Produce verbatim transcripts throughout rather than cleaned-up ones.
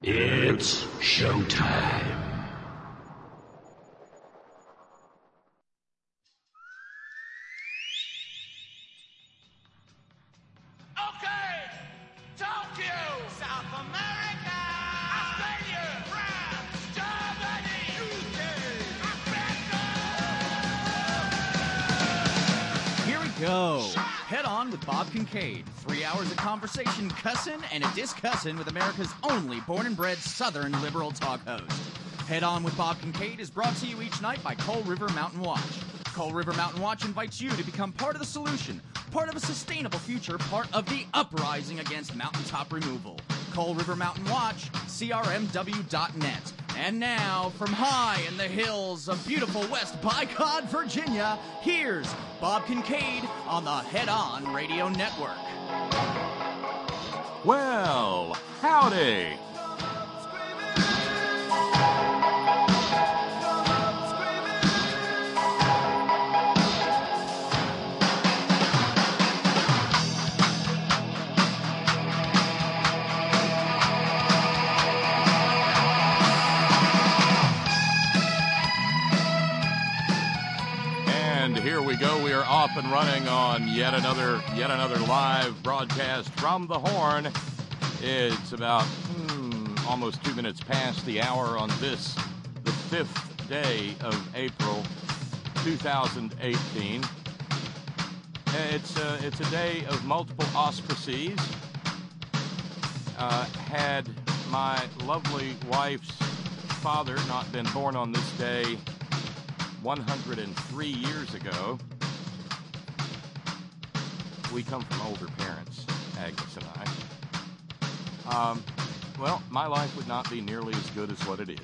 It's showtime. Okay, Tokyo, South America, Australia, France, Germany, U K, Africa. Here we go. Head On with Bob Kincaid. Three hours of conversation, cussin' and a discussin' with America's only born and bred Southern liberal talk host. Head On with Bob Kincaid is brought to you each night by Coal River Mountain Watch. Coal River Mountain Watch invites you to become part of the solution, part of a sustainable future, part of the uprising against mountaintop removal. Coal River Mountain Watch, C R M W dot net. And now, from high in the hills of beautiful West Bicod, Virginia, here's Bob Kincaid on the Head On Radio Network. Well, howdy. And here we go. We are off and running on yet another yet another live broadcast from the Horn. It's about hmm, almost two minutes past the hour on this, the fifth day of April, two thousand eighteen. It's a, it's a day of multiple auspices. Uh, had my lovely wife's father not been born on this day one hundred three years ago, we come from older parents, Agnes and I. Um, well, my life would not be nearly as good as what it is.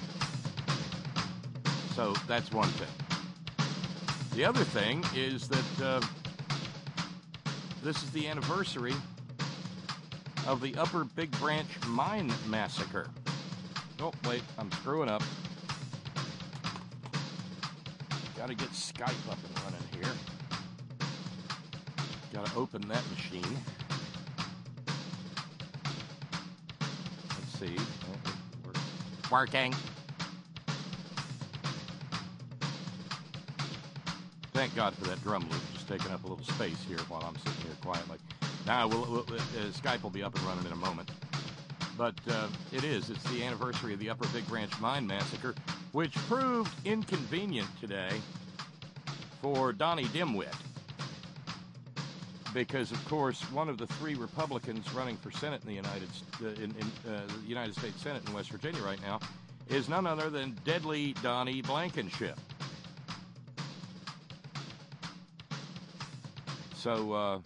So that's one thing. The other thing is that uh, this is the anniversary of the Upper Big Branch Mine Massacre. Oh, wait, I'm screwing up. Got to get Skype up and running here. Got to open that machine. Let's see. Working. Thank God for that drum loop. Just taking up a little space here while I'm sitting here quietly. Now, we'll, we'll, uh, Skype will be up and running in a moment. But uh, it is. It's the anniversary of the Upper Big Branch Mine Massacre, which proved inconvenient today for Donnie Dimwit. Because, of course, one of the three Republicans running for Senate in the United, uh, in, in, uh, the United States Senate in West Virginia right now is none other than deadly Donnie Blankenship. So, uh,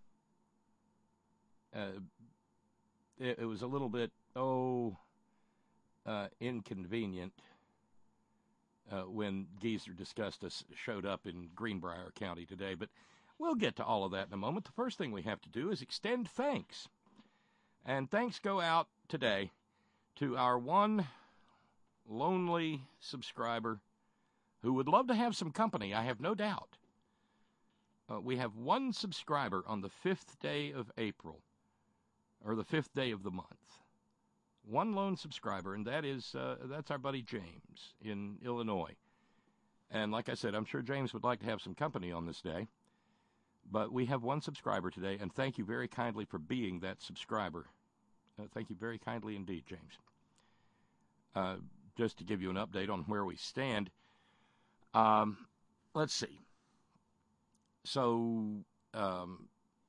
uh, it, it was a little bit, oh, uh, inconvenient uh, when Geezer Disgustus showed up in Greenbrier County today. But we'll get to all of that in a moment. The first thing we have to do is extend thanks. And thanks go out today to our one lonely subscriber who would love to have some company, I have no doubt. Uh, we have one subscriber on the fifth day of April, or the fifth day of the month. One lone subscriber, and that is uh, that's our buddy James in Illinois. And like I said, I'm sure James would like to have some company on this day. But we have one subscriber today, and thank you very kindly for being that subscriber. Uh, thank you very kindly indeed, James. Uh, just to give you an update on where we stand, um, let's see. So, um,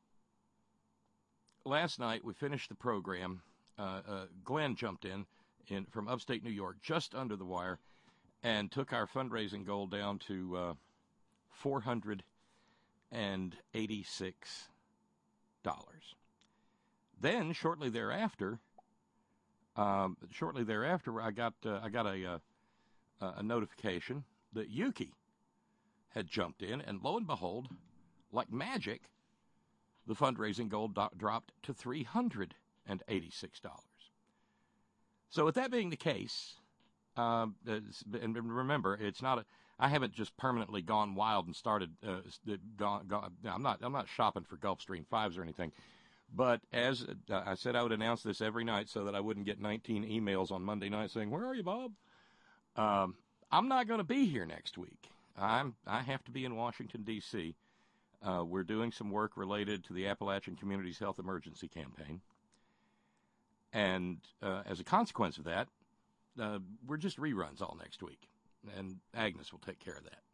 last night we finished the program. Uh, uh, Glenn jumped in, in from upstate New York, just under the wire, and took our fundraising goal down to uh, four hundred eighty-six dollars. Then, shortly thereafter, um, shortly thereafter, I got uh, I got a uh, a notification that Yuki had jumped in, and lo and behold, like magic, the fundraising goal do- dropped to three hundred eighty-six dollars. So with that being the case, um, and remember, it's not a, I haven't just permanently gone wild and started, uh, gone, gone, I'm not I'm not shopping for Gulfstream fives or anything, But as uh, I said, I would announce this every night so that I wouldn't get nineteen emails on Monday night saying, "Where are you, Bob?" Um, I'm not going to be here next week. I'm I have to be in Washington, D C Uh, we're doing some work related to the Appalachian Communities Health Emergency Campaign. And uh, as a consequence of that, uh, we're just reruns all next week. And Agnes will take care of that.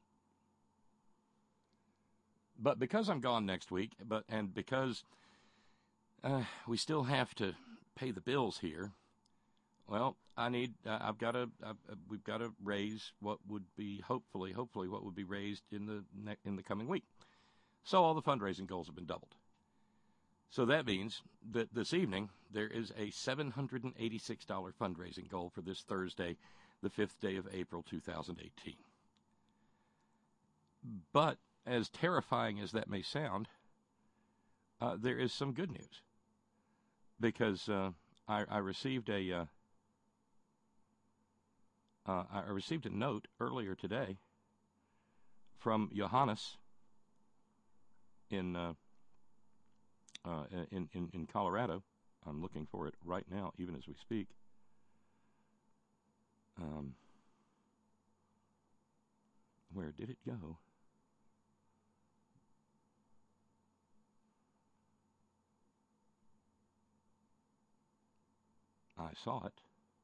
But because I'm gone next week, but and because uh, we still have to pay the bills here, well, I need, uh, I've got to, uh, we've got to raise what would be, hopefully, hopefully what would be raised in the ne- in the coming week. So all the fundraising goals have been doubled. So that means that this evening there is a seven hundred eighty-six dollars fundraising goal for this Thursday, the fifth day of April, two thousand eighteen. But as terrifying as that may sound, uh, there is some good news. Because uh, I, I received a uh, uh, I received a note earlier today from Johannes in uh, uh, in, in in Colorado. I'm looking for it right now, even as we speak. Um, where did it go? I saw it.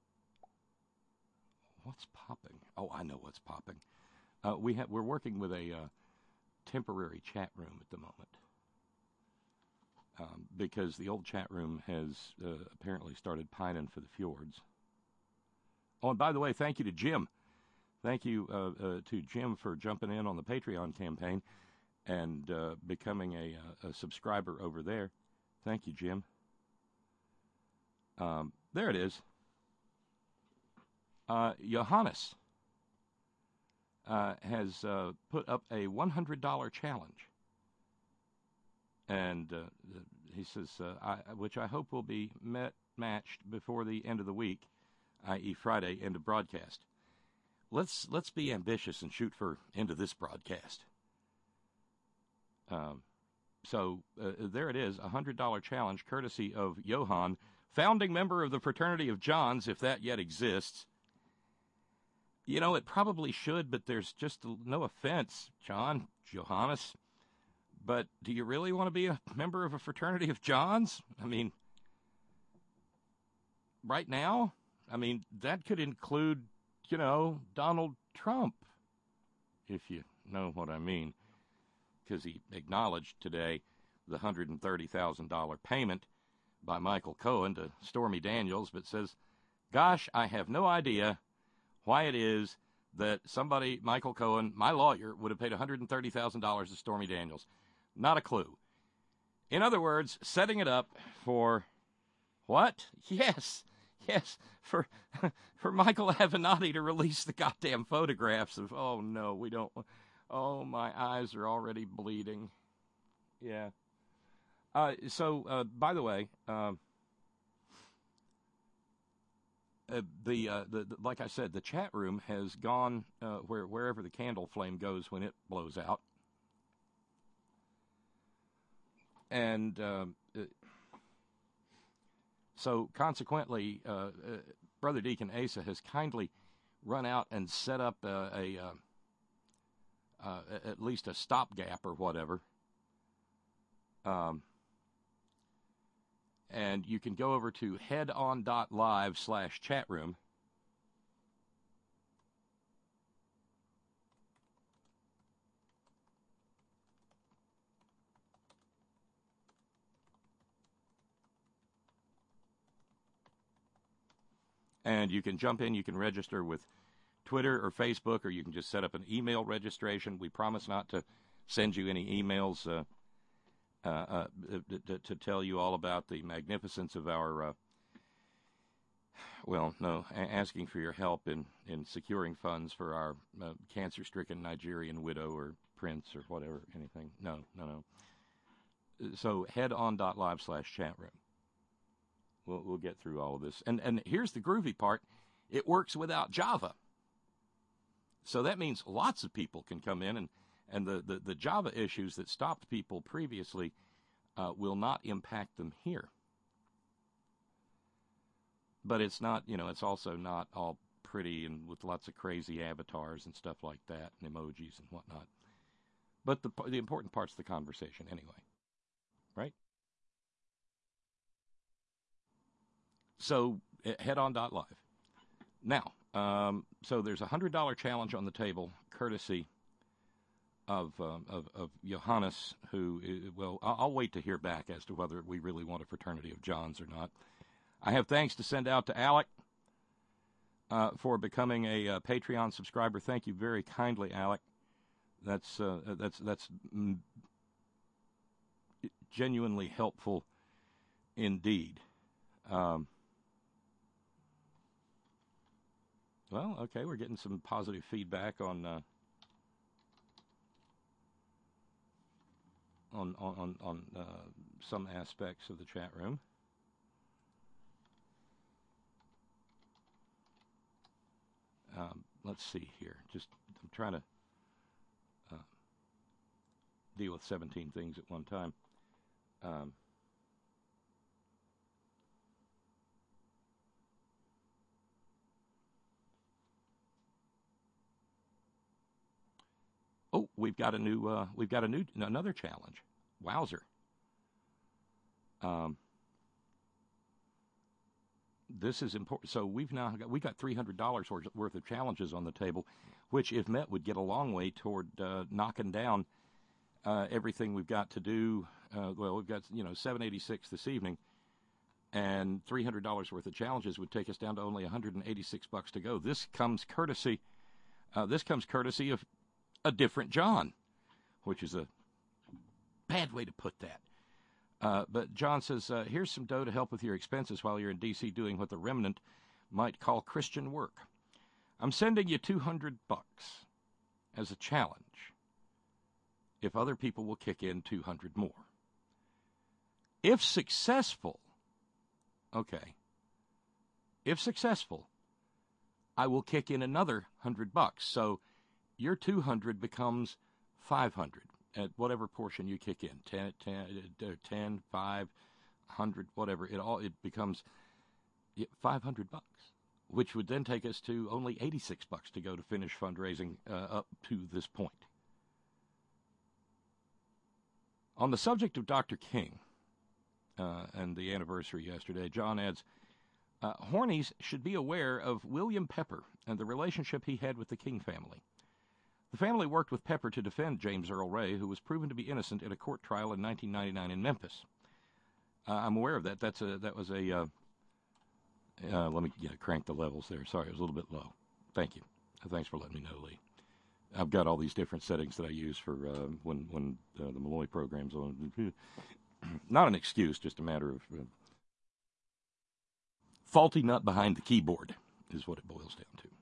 What's popping? Oh, I know what's popping. Uh, we have we're working with a uh, temporary chat room at the moment um, because the old chat room has uh, apparently started pining for the fjords. Oh, and by the way, thank you to Jim. Thank you uh, uh, to Jim for jumping in on the Patreon campaign and uh, becoming a, a subscriber over there. Thank you, Jim. Um, there it is. Uh, Johannes uh, has uh, put up a one hundred dollars challenge. And uh, he says, uh, I, which I hope will be met, matched before the end of the week, that is. Friday, end of broadcast. Let's let's be ambitious and shoot for end of this broadcast. Um, so uh, there it is, a one hundred dollars challenge courtesy of Johann, founding member of the Fraternity of Johns, if that yet exists. You know, it probably should, but there's just no offense, John, Johannes. But do you really want to be a member of a Fraternity of Johns? I mean, right now? I mean, that could include, you know, Donald Trump, if you know what I mean. Because he acknowledged today the one hundred thirty thousand dollars payment by Michael Cohen to Stormy Daniels, but says, gosh, I have no idea why it is that somebody, Michael Cohen, my lawyer, would have paid one hundred thirty thousand dollars to Stormy Daniels. Not a clue. In other words, setting it up for what? Yes, yes, for for Michael Avenatti to release the goddamn photographs of, oh, no, we don't, oh, my eyes are already bleeding. Yeah. Uh, so, uh, by the way, um, uh, the, uh, the the like I said, the chat room has gone uh, where wherever the candle flame goes when it blows out, and um, uh, so consequently, uh, uh, Brother Deacon Asa has kindly run out and set up uh, a uh, uh, at least a stopgap or whatever. Um. And you can go over to headon.live slash chat room. And you can jump in, you can register with Twitter or Facebook, or you can just set up an email registration. We promise not to send you any emails uh, Uh, uh, to, to tell you all about the magnificence of our, uh, well, no, a- asking for your help in, in securing funds for our uh, cancer-stricken Nigerian widow or prince or whatever, anything. No, no, no. So headon.live slash chat room. We'll, we'll get through all of this. And, and here's the groovy part. It works without Java. So that means lots of people can come in and And the, the, the Java issues that stopped people previously uh, will not impact them here. But it's not, you know, it's also not all pretty and with lots of crazy avatars and stuff like that and emojis and whatnot. But the the important part's the conversation anyway, right? So head on dot live. Now, um, so there's a one hundred dollars challenge on the table, courtesy of, um, of of Johannes, who, is, well, I'll, I'll wait to hear back as to whether we really want a fraternity of Johns or not. I have thanks to send out to Alec uh, for becoming a uh, Patreon subscriber. Thank you very kindly, Alec. That's uh, that's that's mm, genuinely helpful indeed. Um, well, okay, we're getting some positive feedback on uh, on on on uh, some aspects of the chat room. Um, let's see here. Just I'm trying to uh, deal with seventeen things at one time. Um, oh, we've got a new. Uh, we've got a new another challenge. Wowzer. Um, This is important. So we've now got we got three hundred dollars worth of challenges on the table, which, if met, would get a long way toward uh, knocking down uh, everything we've got to do. Uh, well, we've got you know seven eighty-six this evening, and three hundred dollars worth of challenges would take us down to only one hundred eighty-six bucks to go. This comes courtesy. Uh, this comes courtesy of a different John, which is a bad way to put that. Uh, but John says, uh, here's some dough to help with your expenses while you're in D C doing what the remnant might call Christian work. I'm sending you two hundred bucks as a challenge if other people will kick in two hundred more. If successful, okay, if successful, I will kick in another one hundred bucks. So your two hundred becomes five hundred. At whatever portion you kick in, ten, ten, ten, five, one hundred, whatever, it all it becomes five hundred bucks, which would then take us to only eighty-six bucks to go to finish fundraising uh, up to this point. On the subject of Doctor King uh, and the anniversary yesterday, John adds, uh, Hornies should be aware of William Pepper and the relationship he had with the King family. The family worked with Pepper to defend James Earl Ray, who was proven to be innocent in a court trial in nineteen ninety-nine in Memphis. Uh, I'm aware of that. That's a that was a. Uh, uh, let me yeah, crank the levels there. Sorry, it was a little bit low. Thank you. Thanks for letting me know, Lee. I've got all these different settings that I use for uh, when when uh, the Malloy program's on. Not an excuse, just a matter of uh, faulty nut behind the keyboard is what it boils down to.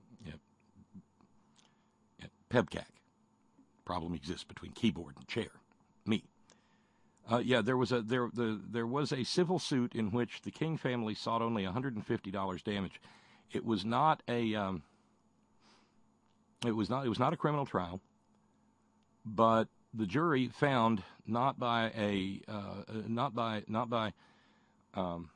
Pebcac. Problem exists between keyboard and chair. Me. Uh, yeah, there was a there the there was a civil suit in which the King family sought only one hundred fifty dollars damage. It was not a um, it was not it was not a criminal trial, but the jury found not by a uh, not by not by um,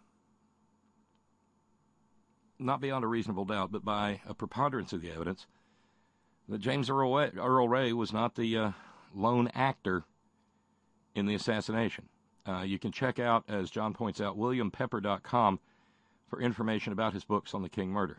not beyond a reasonable doubt, but by a preponderance of the evidence, that James Earl Ray, Earl Ray was not the uh, lone actor in the assassination. Uh, you can check out, as John points out, william pepper dot com for information about his books on the King murder.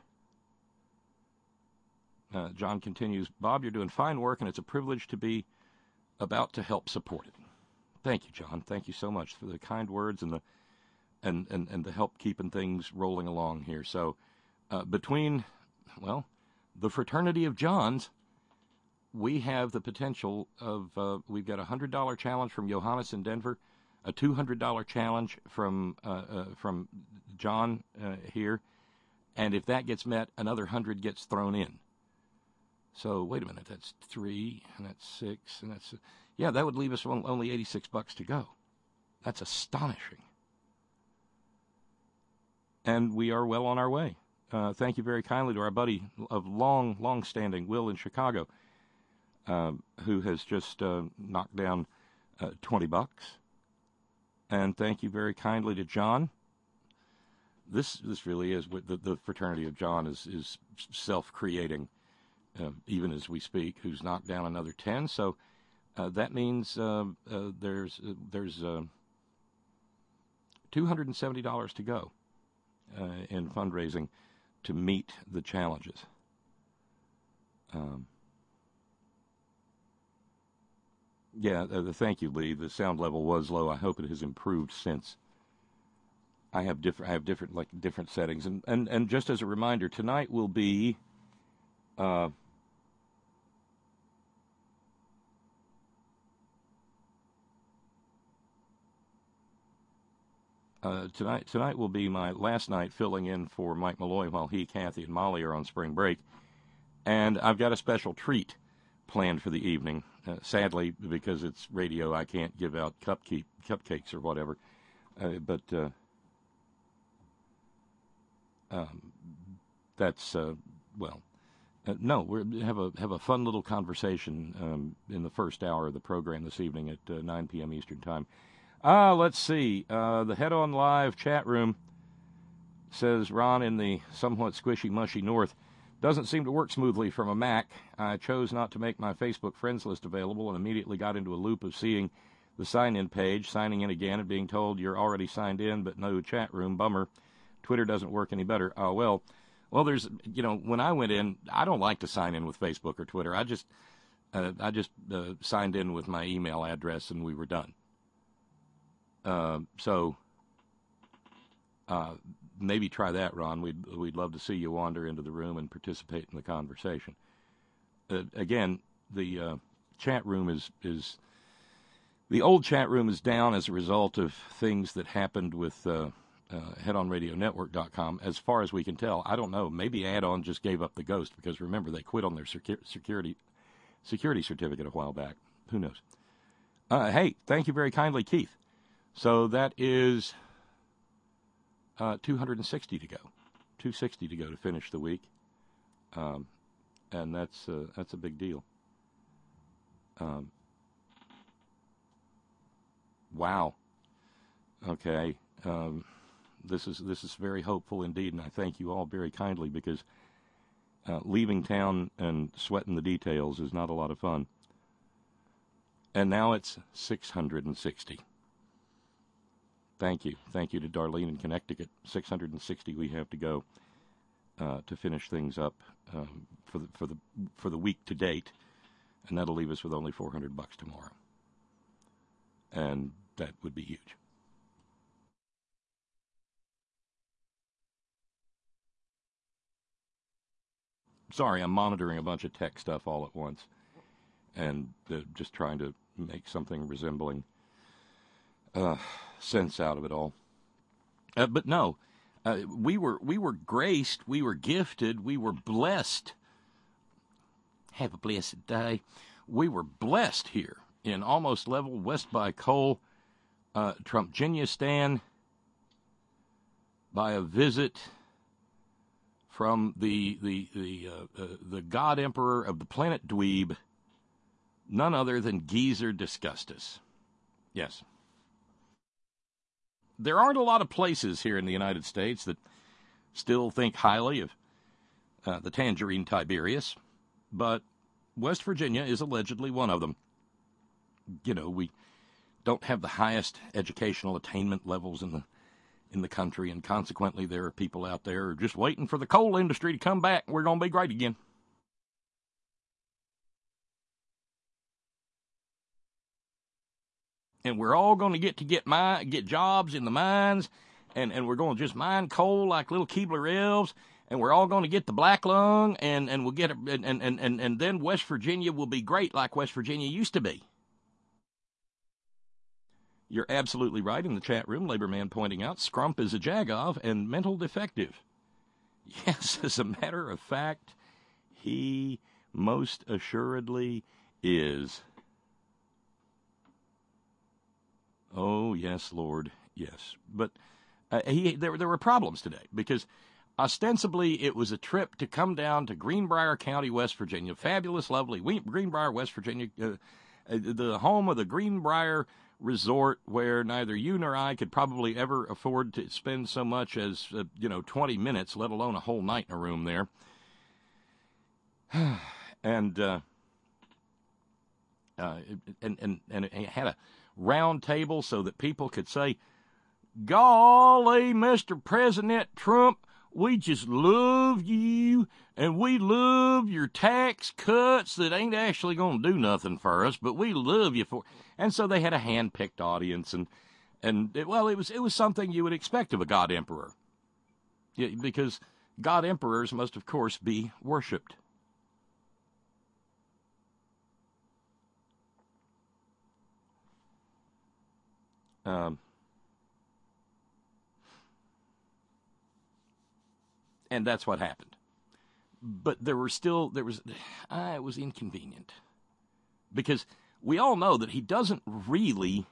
Uh, John continues, Bob, you're doing fine work, and it's a privilege to be about to help support it. Thank you, John. Thank you so much for the kind words and the and, and, and the help keeping things rolling along here. So uh, between, well, the fraternity of Johns, we have the potential of, uh, we've got a one hundred dollars challenge from Johannes in Denver, a two hundred dollars challenge from uh, uh, from John uh, here, and if that gets met, another one hundred gets thrown in. So, wait a minute, that's three, and that's six, and that's, yeah, that would leave us only eighty-six bucks to go. That's astonishing. And we are well on our way. Uh, thank you very kindly to our buddy of long, long standing, Will in Chicago, uh, who has just uh, knocked down uh, twenty bucks. And thank you very kindly to John. This this really is what the, the fraternity of John is is self-creating, uh, even as we speak. Who's knocked down another ten? So uh, that means uh, uh, there's uh, there's uh, two hundred seventy dollars to go uh, in fundraising to meet the challenges. Um, yeah, uh, the, thank you, Lee. The sound level was low. I hope it has improved since. I have different. I have different like different settings, and and and just as a reminder, tonight will be. Uh, uh, tonight tonight will be my last night filling in for Mike Malloy while he, Kathy, and Molly are on spring break, and I've got a special treat planned for the evening. Uh, sadly, because it's radio, I can't give out cupcake cupcakes or whatever, uh, but. Uh, Um, that's uh, well, uh, no. We have a have a fun little conversation um, in the first hour of the program this evening at uh, nine p.m. Eastern Time. Ah, uh, let's see. Uh, the Head On Live chat room says Ron in the somewhat squishy, mushy north doesn't seem to work smoothly from a Mac. I chose not to make my Facebook friends list available and immediately got into a loop of seeing the sign-in page, signing in again, and being told you're already signed in, but no chat room. Bummer. Twitter doesn't work any better. Oh, well, well, there's, you know, when I went in, I don't like to sign in with Facebook or Twitter. I just, uh, I just uh, signed in with my email address and we were done. Uh, so, uh, maybe try that, Ron. We'd, we'd love to see you wander into the room and participate in the conversation. Uh, again, the uh, chat room is, is, the old chat room is down as a result of things that happened with, uh, Uh, head on radio network dot com, as far as we can tell. I don't know. Maybe Add-On just gave up the ghost because, remember, they quit on their secu- security security certificate a while back. Who knows? Uh, hey, thank you very kindly, Keith. So that is uh, two hundred sixty to go. two hundred sixty to go to finish the week. Um, and that's, uh, that's a big deal. Um, wow. Okay. Um... This is this is very hopeful indeed, and I thank you all very kindly because uh, leaving town and sweating the details is not a lot of fun. And now it's six hundred sixty. Thank you. Thank you to Darlene in Connecticut. six hundred sixty we have to go uh, to finish things up um, for the for the for the week to date, and that'll leave us with only four hundred bucks tomorrow. And that would be huge. Sorry, I'm monitoring a bunch of tech stuff all at once, and uh, just trying to make something resembling uh, sense out of it all. Uh, but no, uh, we were we were graced, we were gifted, we were blessed. Have a blessed day. We were blessed here in almost level West by Coal, uh, Trumpgeniustan, by a visit from the the the uh, uh, the God Emperor of the planet Dweeb, none other than Geezer Disgustus. Yes. There aren't a lot of places here in the United States that still think highly of uh, the Tangerine Tiberius, but West Virginia is allegedly one of them. You know, we don't have the highest educational attainment levels in the in the country, and consequently there are people out there just waiting for the coal industry to come back and we're going to be great again. And we're all going to get to get my, get jobs in the mines, and, and we're going to just mine coal like little Keebler elves, and we're all going to get the black lung, and, and we'll get, a, and, and, and, and then West Virginia will be great like West Virginia used to be. You're absolutely right in the chat room, Laborman pointing out, Scrump is a Jagov and mental defective. Yes, as a matter of fact, he most assuredly is. Oh, yes, Lord, yes. But uh, he, there, there were problems today because ostensibly it was a trip to come down to Greenbrier County, West Virginia, fabulous, lovely Greenbrier, West Virginia, uh, uh, the home of the Greenbrier resort where neither you nor I could probably ever afford to spend so much as, uh, you know, twenty minutes, let alone a whole night in a room there. and, uh, uh, and, and, and it had a round table so that people could say, "Golly, Mister President Trump, we just love you, and we love your tax cuts that ain't actually going to do nothing for us, but we love you for." And so they had a hand-picked audience, and and it, well, it was it was something you would expect of a god emperor, yeah, because god emperors must, of course, be worshipped. Um. And that's what happened. But there were still, there was, uh, it was inconvenient. Because we all know that he doesn't really,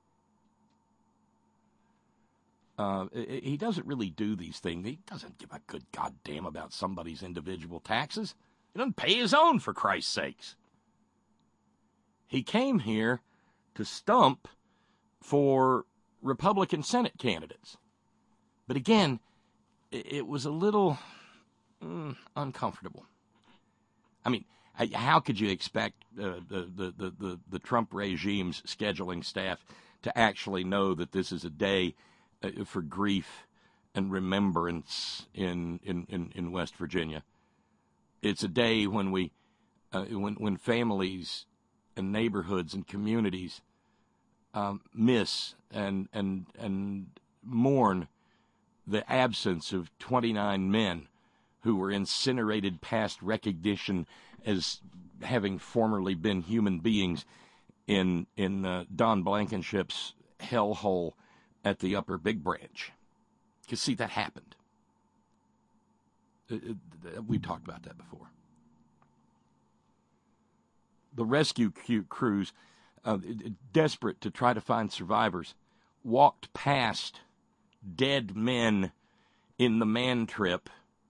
uh, he doesn't really do these things. He doesn't give a good goddamn about somebody's individual taxes. He doesn't pay his own, for Christ's sakes. He came here to stump for Republican Senate candidates. But again, it was a little mm, uncomfortable. I mean, how could you expect uh, the, the, the, the, the Trump regime's scheduling staff to actually know that this is a day uh, for grief and remembrance in, in, in, in West Virginia? It's a day when we, uh, when when families and neighborhoods and communities um, miss and and and mourn the absence of twenty-nine men who were incinerated past recognition as having formerly been human beings in in uh, Don Blankenship's hellhole at the Upper Big Branch. Because, see, that happened. It, it, we've talked about that before. The rescue crews, uh, desperate to try to find survivors, walked past dead men in the man trip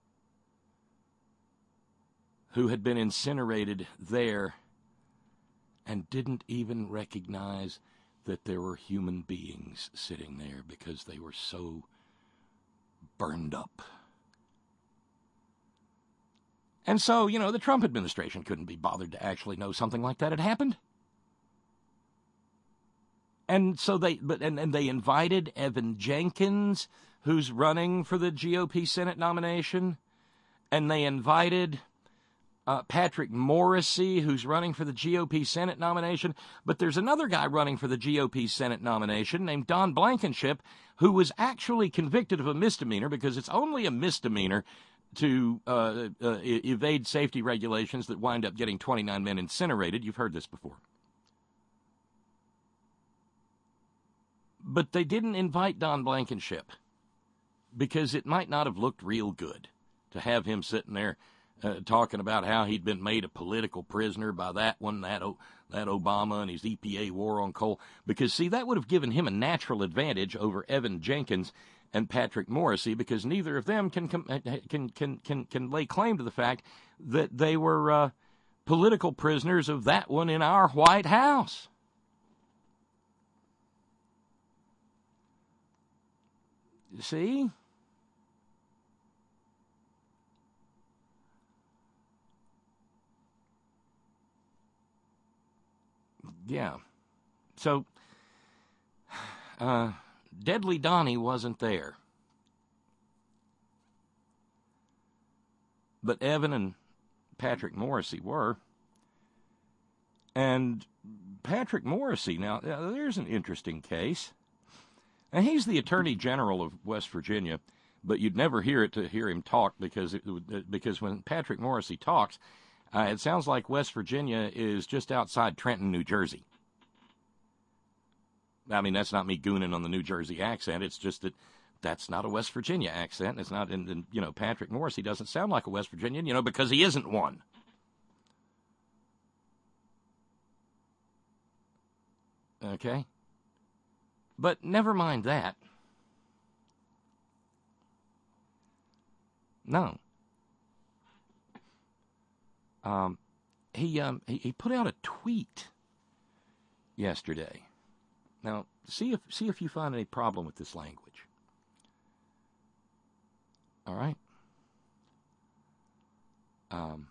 who had been incinerated there and didn't even recognize that there were human beings sitting there because they were so burned up. And so, you know, the Trump administration couldn't be bothered to actually know something like that had happened. And so they, but and, and they invited Evan Jenkins, who's running for the G O P Senate nomination, and they invited uh, Patrick Morrisey, who's running for the G O P Senate nomination. But there's another guy running for the G O P Senate nomination named Don Blankenship, who was actually convicted of a misdemeanor, because it's only a misdemeanor to uh, uh, evade safety regulations that wind up getting twenty-nine men incinerated. You've heard this before. But they didn't invite Don Blankenship because it might not have looked real good to have him sitting there uh, talking about how he'd been made a political prisoner by that one, that o- that Obama and his E P A war on coal. Because, see, that would have given him a natural advantage over Evan Jenkins and Patrick Morrisey, because neither of them can can can can can lay claim to the fact that they were uh, political prisoners of that one in our White House. See? Yeah. So, uh, Deadly Donnie wasn't there. But Evan and Patrick Morrisey were. And Patrick Morrisey, now, there's an interesting case. And he's the Attorney General of West Virginia, but you'd never hear it to hear him talk, because it, because when Patrick Morrisey talks, uh, it sounds like West Virginia is just outside Trenton, New Jersey. I mean, that's not me gooning on the New Jersey accent. It's just that that's not a West Virginia accent. It's not, and, and you know, Patrick Morrisey doesn't sound like a West Virginian, you know, because he isn't one. Okay? But never mind that. No. Um, he, um, he he put out a tweet yesterday. Now, see if see if you find any problem with this language. All right? Um,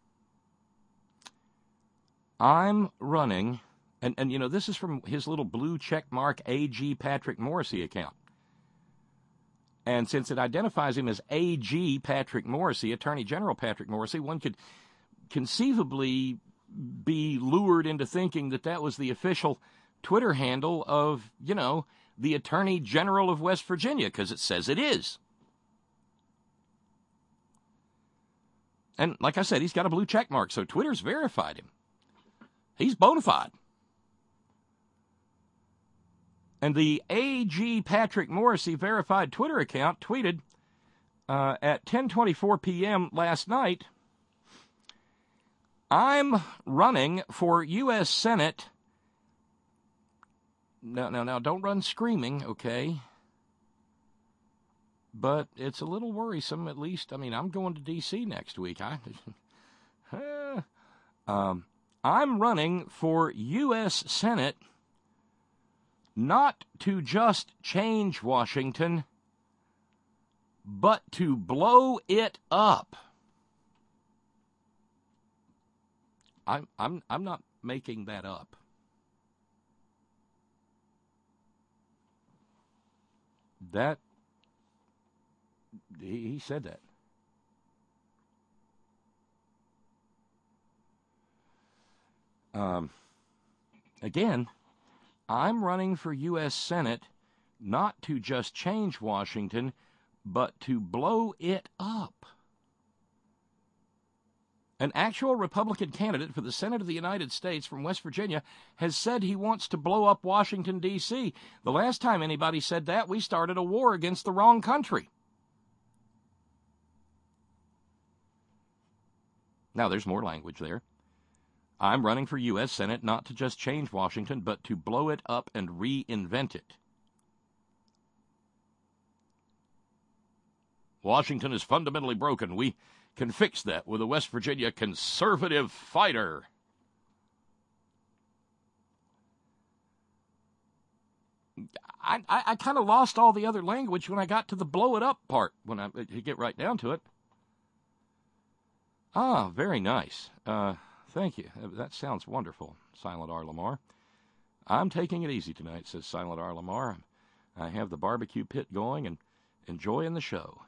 I'm running, and, and, you know, this is from his little blue check mark A G Patrick Morrissey account. And since it identifies him as A G Patrick Morrissey, Attorney General Patrick Morrissey, one could conceivably be lured into thinking that that was the official Twitter handle of, you know, the Attorney General of West Virginia, because it says it is. And like I said, he's got a blue check mark, so Twitter's verified him. He's bona fide. And the A G Patrick Morrissey verified Twitter account tweeted uh, at ten twenty-four p.m. last night, I'm running for U S Senate. Now, now, now, don't run screaming, okay? But it's a little worrisome, at least. I mean, I'm going to D C next week. I, um, I'm running for U S Senate, not to just change Washington, but to blow it up. I'm I'm I'm not making that up. That he, he said that. Um, again, I'm running for U S Senate not to just change Washington, but to blow it up. An actual Republican candidate for the Senate of the United States from West Virginia has said he wants to blow up Washington, D C The last time anybody said that, we started a war against the wrong country. Now, there's more language there. I'm running for U S Senate not to just change Washington, but to blow it up and reinvent it. Washington is fundamentally broken. We can fix that with a West Virginia conservative fighter. I, I, I kind of lost all the other language when I got to the blow it up part, when I you get right down to it. Ah, very nice. Uh, thank you. That sounds wonderful, Silent R. Lamar. I'm taking it easy tonight, says Silent R. Lamar. I have the barbecue pit going and enjoying the show.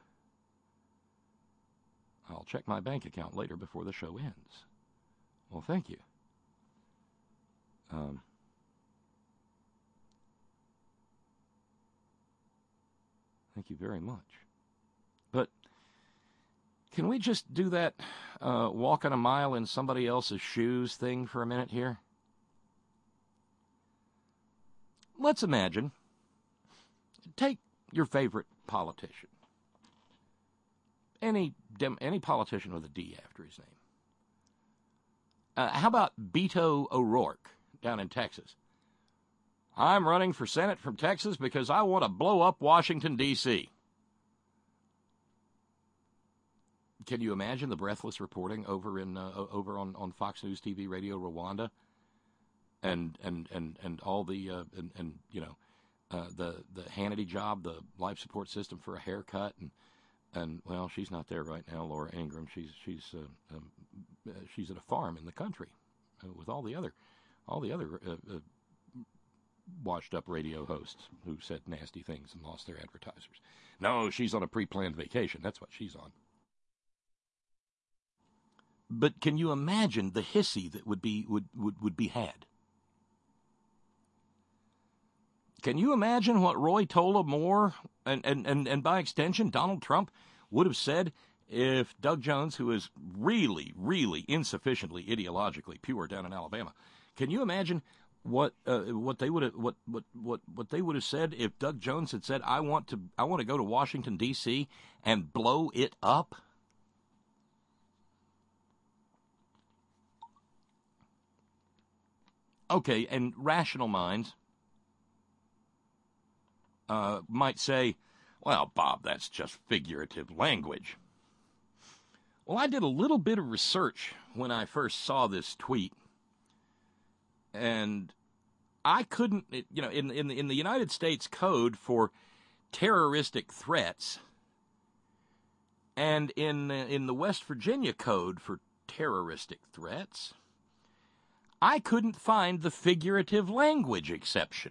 I'll check my bank account later before the show ends. Well, thank you. Um, thank you very much. But can we just do that uh, walking a mile in somebody else's shoes thing for a minute here? Let's imagine, take your favorite politician. Any dem- any politician with a D after his name. Uh, how about Beto O'Rourke down in Texas? I'm running for Senate from Texas because I want to blow up Washington, D C Can you imagine the breathless reporting over in uh, over on, on Fox News T V Radio Rwanda, and and and and all the uh, and, and you know uh, the the Hannity job, the life support system for a haircut, and and well, she's not there right now, Laura Ingraham. She's she's uh, um, uh, she's at a farm in the country uh, with all the other all the other uh, uh, washed up radio hosts who said nasty things and lost their advertisers. No, she's on a pre-planned vacation. That's what she's on. But can you imagine the hissy that would be would, would, would be had? Can you imagine what Roy Tola Moore and, and, and, and by extension Donald Trump would have said if Doug Jones, who is really, really insufficiently ideologically pure down in Alabama, can you imagine what uh, what they would have what, what, what, what they would have said if Doug Jones had said, I want to I want to go to Washington, D C and blow it up? Okay, and rational minds uh, might say, well, Bob, that's just figurative language. Well, I did a little bit of research when I first saw this tweet, and I couldn't, you know, in in in the United States Code for terroristic threats, and in in the West Virginia Code for terroristic threats, I couldn't find the figurative language exception.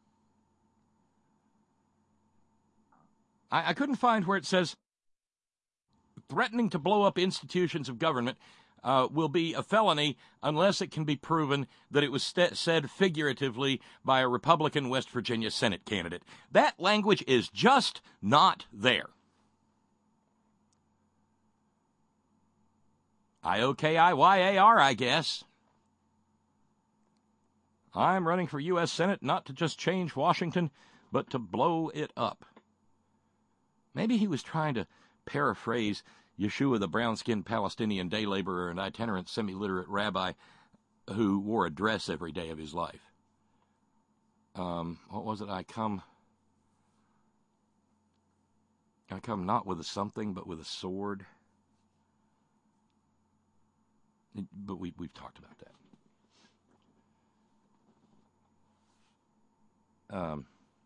I, I couldn't find where it says threatening to blow up institutions of government uh, will be a felony unless it can be proven that it was st- said figuratively by a Republican West Virginia Senate candidate. That language is just not there. I O K I Y A R, I guess. I'm running for U S Senate not to just change Washington, but to blow it up. Maybe he was trying to paraphrase Yeshua, the brown-skinned Palestinian day laborer and itinerant semi-literate rabbi who wore a dress every day of his life. Um, what was it? I come... I come not with a something, but with a sword. But we, we've talked about that. Um,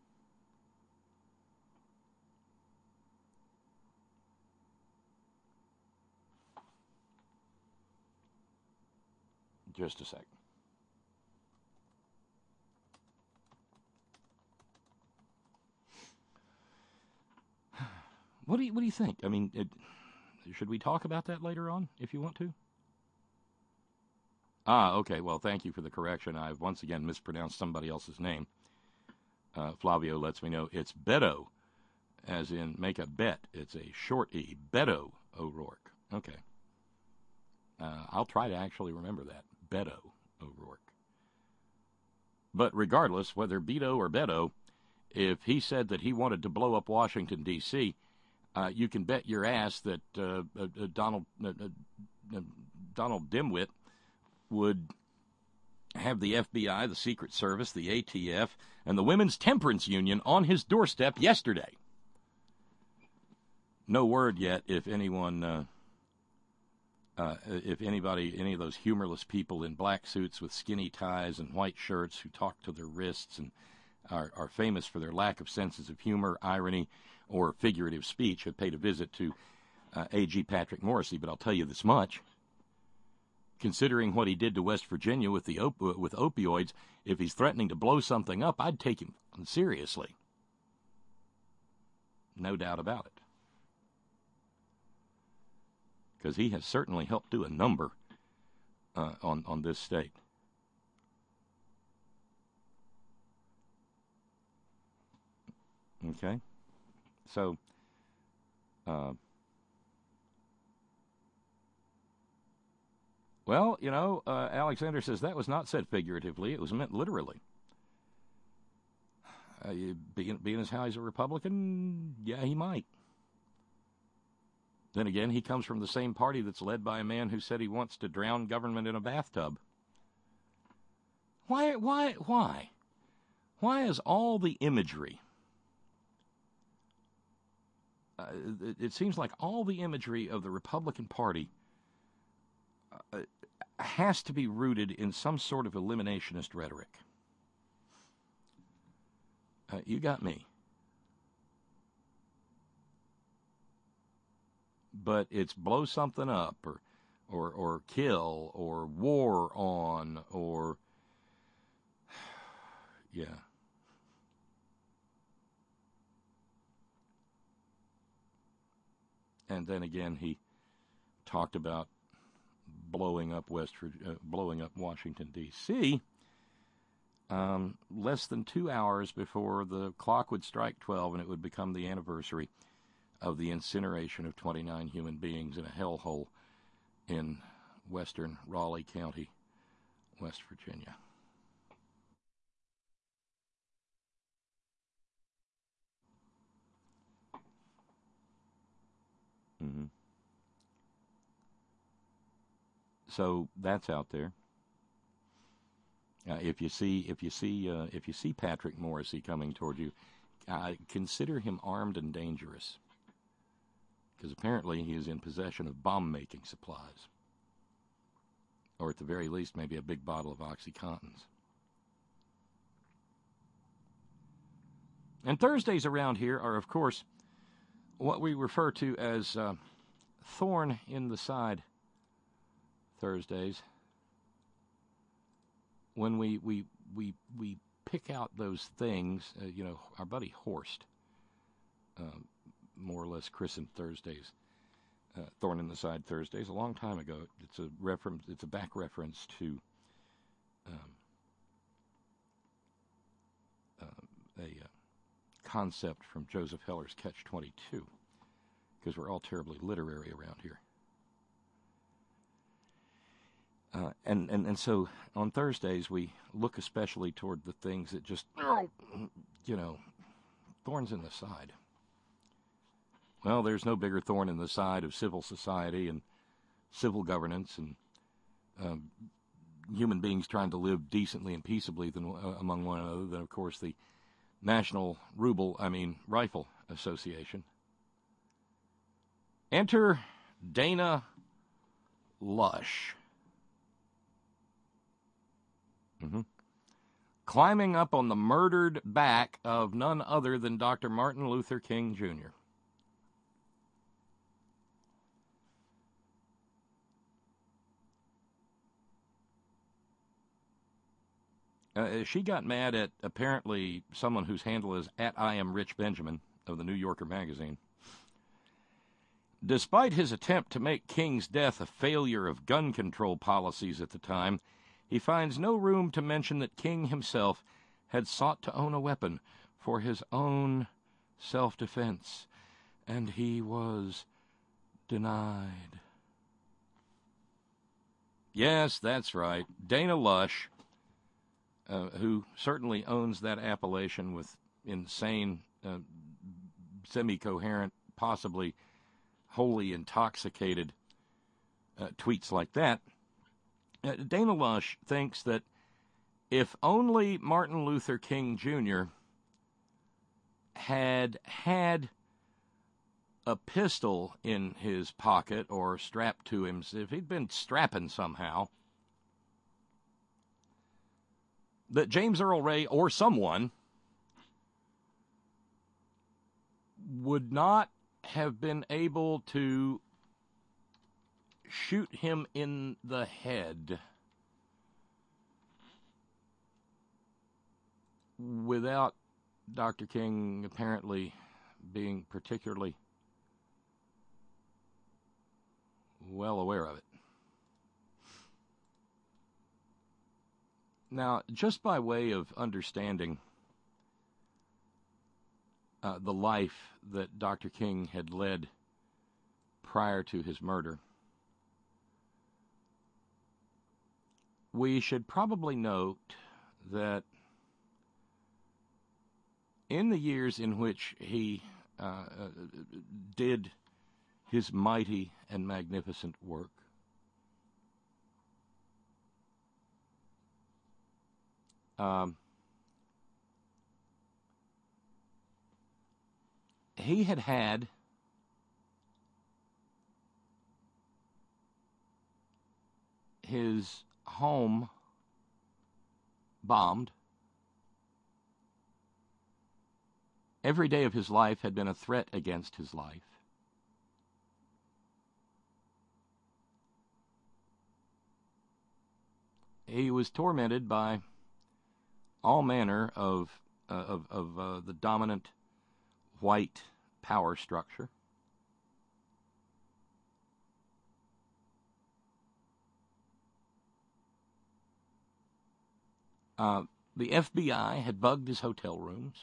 just a second. What do you, what do you think? I mean, it, should we talk about that later on, if you want to? Ah, okay. Well, thank you for the correction. I've once again mispronounced somebody else's name. Uh, Flavio lets me know it's Beto, as in make a bet. It's a short E. Beto O'Rourke. Okay. Uh, I'll try to actually remember that. Beto O'Rourke. But regardless, whether Beto or Beto, if he said that he wanted to blow up Washington, D C, uh, you can bet your ass that uh, uh, Donald uh, uh, Donald Dimwit would have the F B I, the Secret Service, the A T F, and the Women's Temperance Union on his doorstep yesterday. No word yet if anyone, uh, uh, if anybody, any of those humorless people in black suits with skinny ties and white shirts who talk to their wrists and are, are famous for their lack of senses of humor, irony, or figurative speech have paid a visit to uh, A G Patrick Morrisey. But I'll tell you this much. Considering what he did to West Virginia with the op- with opioids, if he's threatening to blow something up, I'd take him seriously. No doubt about it. Because he has certainly helped do a number uh, on, on this state. Okay? So, uh, well, you know, uh, Alexander says that was not said figuratively. It was meant literally. Uh, being, being as how he's a Republican, yeah, he might. Then again, he comes from the same party that's led by a man who said he wants to drown government in a bathtub. Why, why, why? Why is all the imagery... Uh, it, it seems like all the imagery of the Republican Party uh, has to be rooted in some sort of eliminationist rhetoric. Uh, you got me. But it's blow something up, or, or, or kill, or war on, or yeah. And then again, he talked about blowing up West, uh, blowing up Washington D C Um, less than two hours before the clock would strike twelve, and it would become the anniversary of the incineration of twenty-nine human beings in a hellhole in western Raleigh County, West Virginia. Mm-hmm. So that's out there. Uh, if you see, if you see, uh, if you see Patrick Morrisey coming toward you, uh, consider him armed and dangerous, because apparently he is in possession of bomb-making supplies, or at the very least, maybe a big bottle of OxyContins. And Thursdays around here are, of course, what we refer to as uh, thorn in the side Thursdays, when we we we we pick out those things. Uh, you know, our buddy Horst uh, more or less christened Thursdays uh, thorn in the side Thursdays a long time ago. It's a reference. It's a back reference to um, uh, a uh, concept from Joseph Heller's Catch twenty-two, because we're all terribly literary around here. Uh, and, and, and so on Thursdays, we look especially toward the things that just, you know, thorns in the side. Well, there's no bigger thorn in the side of civil society and civil governance and um, human beings trying to live decently and peaceably than, uh, among one another than, of course, the National Ruble, I mean, Rifle Association. Enter Dana Lush. Mm-hmm. Climbing up on the murdered back of none other than Doctor Martin Luther King, Junior Uh, she got mad at apparently someone whose handle is at I am Rich Benjamin of the New Yorker magazine. Despite his attempt to make King's death a failure of gun control policies at the time, he finds no room to mention that King himself had sought to own a weapon for his own self-defense, and he was denied. Yes, that's right. Dana Lush, uh, who certainly owns that appellation with insane, uh, semi-coherent, possibly wholly intoxicated uh, tweets like that. Uh, Dana Lush thinks that if only Martin Luther King Junior had had a pistol in his pocket or strapped to him, if he'd been strapping somehow, that James Earl Ray or someone would not have been able to shoot him in the head without Doctor King apparently being particularly well aware of it. Now, just by way of understanding uh, the life that Doctor King had led prior to his murder, we should probably note that in the years in which he uh, did his mighty and magnificent work, um, he had had his home bombed. Every day of his life had been a threat against his life. He was tormented by all manner of uh, of, of uh, the dominant white power structure. Uh, the F B I had bugged his hotel rooms.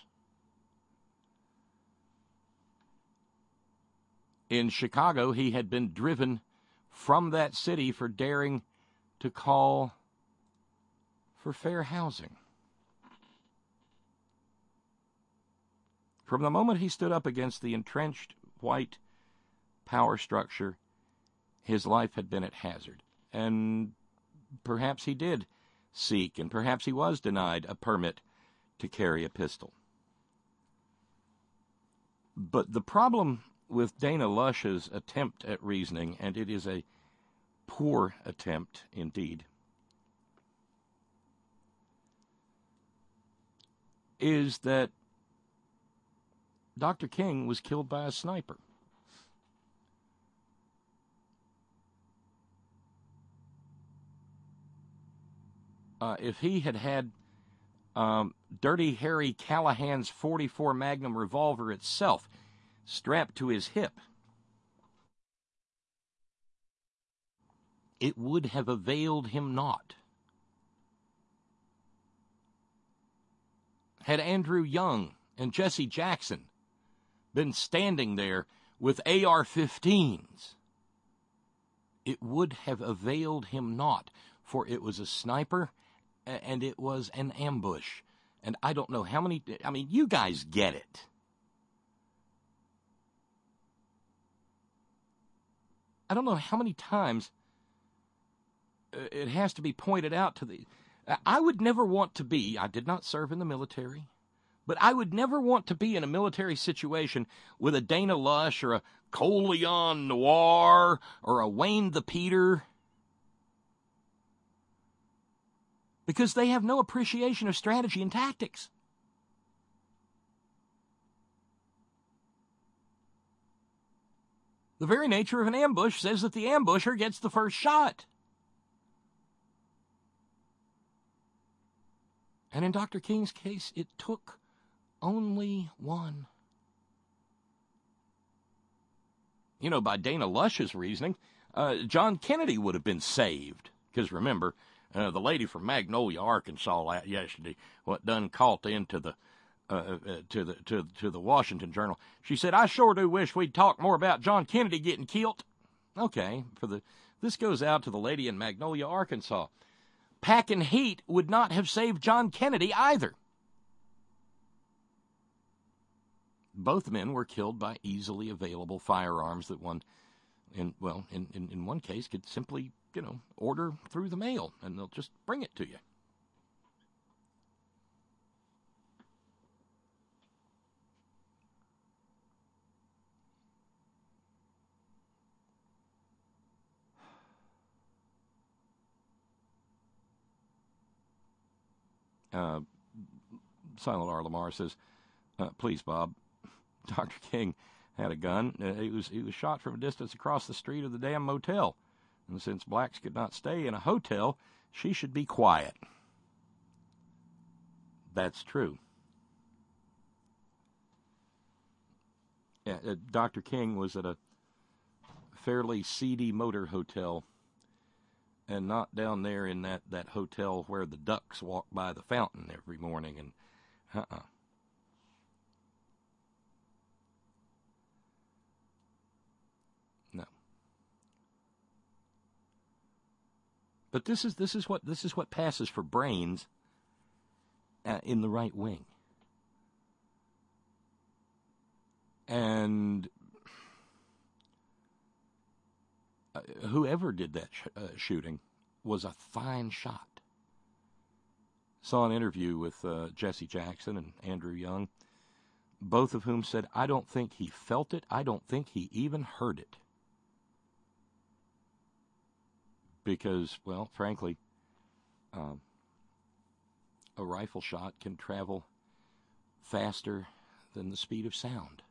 In Chicago, he had been driven from that city for daring to call for fair housing. From the moment he stood up against the entrenched white power structure, his life had been at hazard. And perhaps he did seek, and perhaps he was denied a permit to carry a pistol. But the problem with Dana Lush's attempt at reasoning, and it is a poor attempt indeed, is that Doctor King was killed by a sniper. Uh, if he had had um, Dirty Harry Callahan's forty-four Magnum revolver itself strapped to his hip, it would have availed him naught. Had Andrew Young and Jesse Jackson been standing there with A R fifteens, it would have availed him naught, for it was a sniper and it was an ambush. And I don't know how many, I mean, you guys get it. I don't know how many times it has to be pointed out to the, I would never want to be, I did not serve in the military, but I would never want to be in a military situation with a Dana Lush or a Cole Leon Noir or a Wayne the Peter, because they have no appreciation of strategy and tactics. The very nature of an ambush says that the ambusher gets the first shot. And in Doctor King's case, it took only one. You know, by Dana Lush's reasoning, uh, John Kennedy would have been saved. Because remember, uh, the lady from Magnolia, Arkansas, out yesterday, what done called into the uh, uh, to the to to the Washington Journal. She said, "I sure do wish we'd talk more about John Kennedy getting killed." Okay, for the this goes out to the lady in Magnolia, Arkansas. Packing heat would not have saved John Kennedy either. Both men were killed by easily available firearms that one, in well, in, in, in one case, could simply, you know, order through the mail, and they'll just bring it to you. Uh, Silent R. Lamar says, uh, please, Bob, Doctor King had a gun. Uh, he was he was shot from a distance across the street of the damn motel. And since blacks could not stay in a hotel, she should be quiet. That's true. Yeah, uh, Doctor King was at a fairly seedy motor hotel, and not down there in that, that hotel where the ducks walk by the fountain every morning. And uh-uh. No. But this is this is what this is what passes for brains uh, in the right wing. And Uh, whoever did that sh- uh, shooting was a fine shot. Saw an interview with uh, Jesse Jackson and Andrew Young, both of whom said, I don't think he felt it. I don't think he even heard it. Because, well, frankly, um, a rifle shot can travel faster than the speed of sound.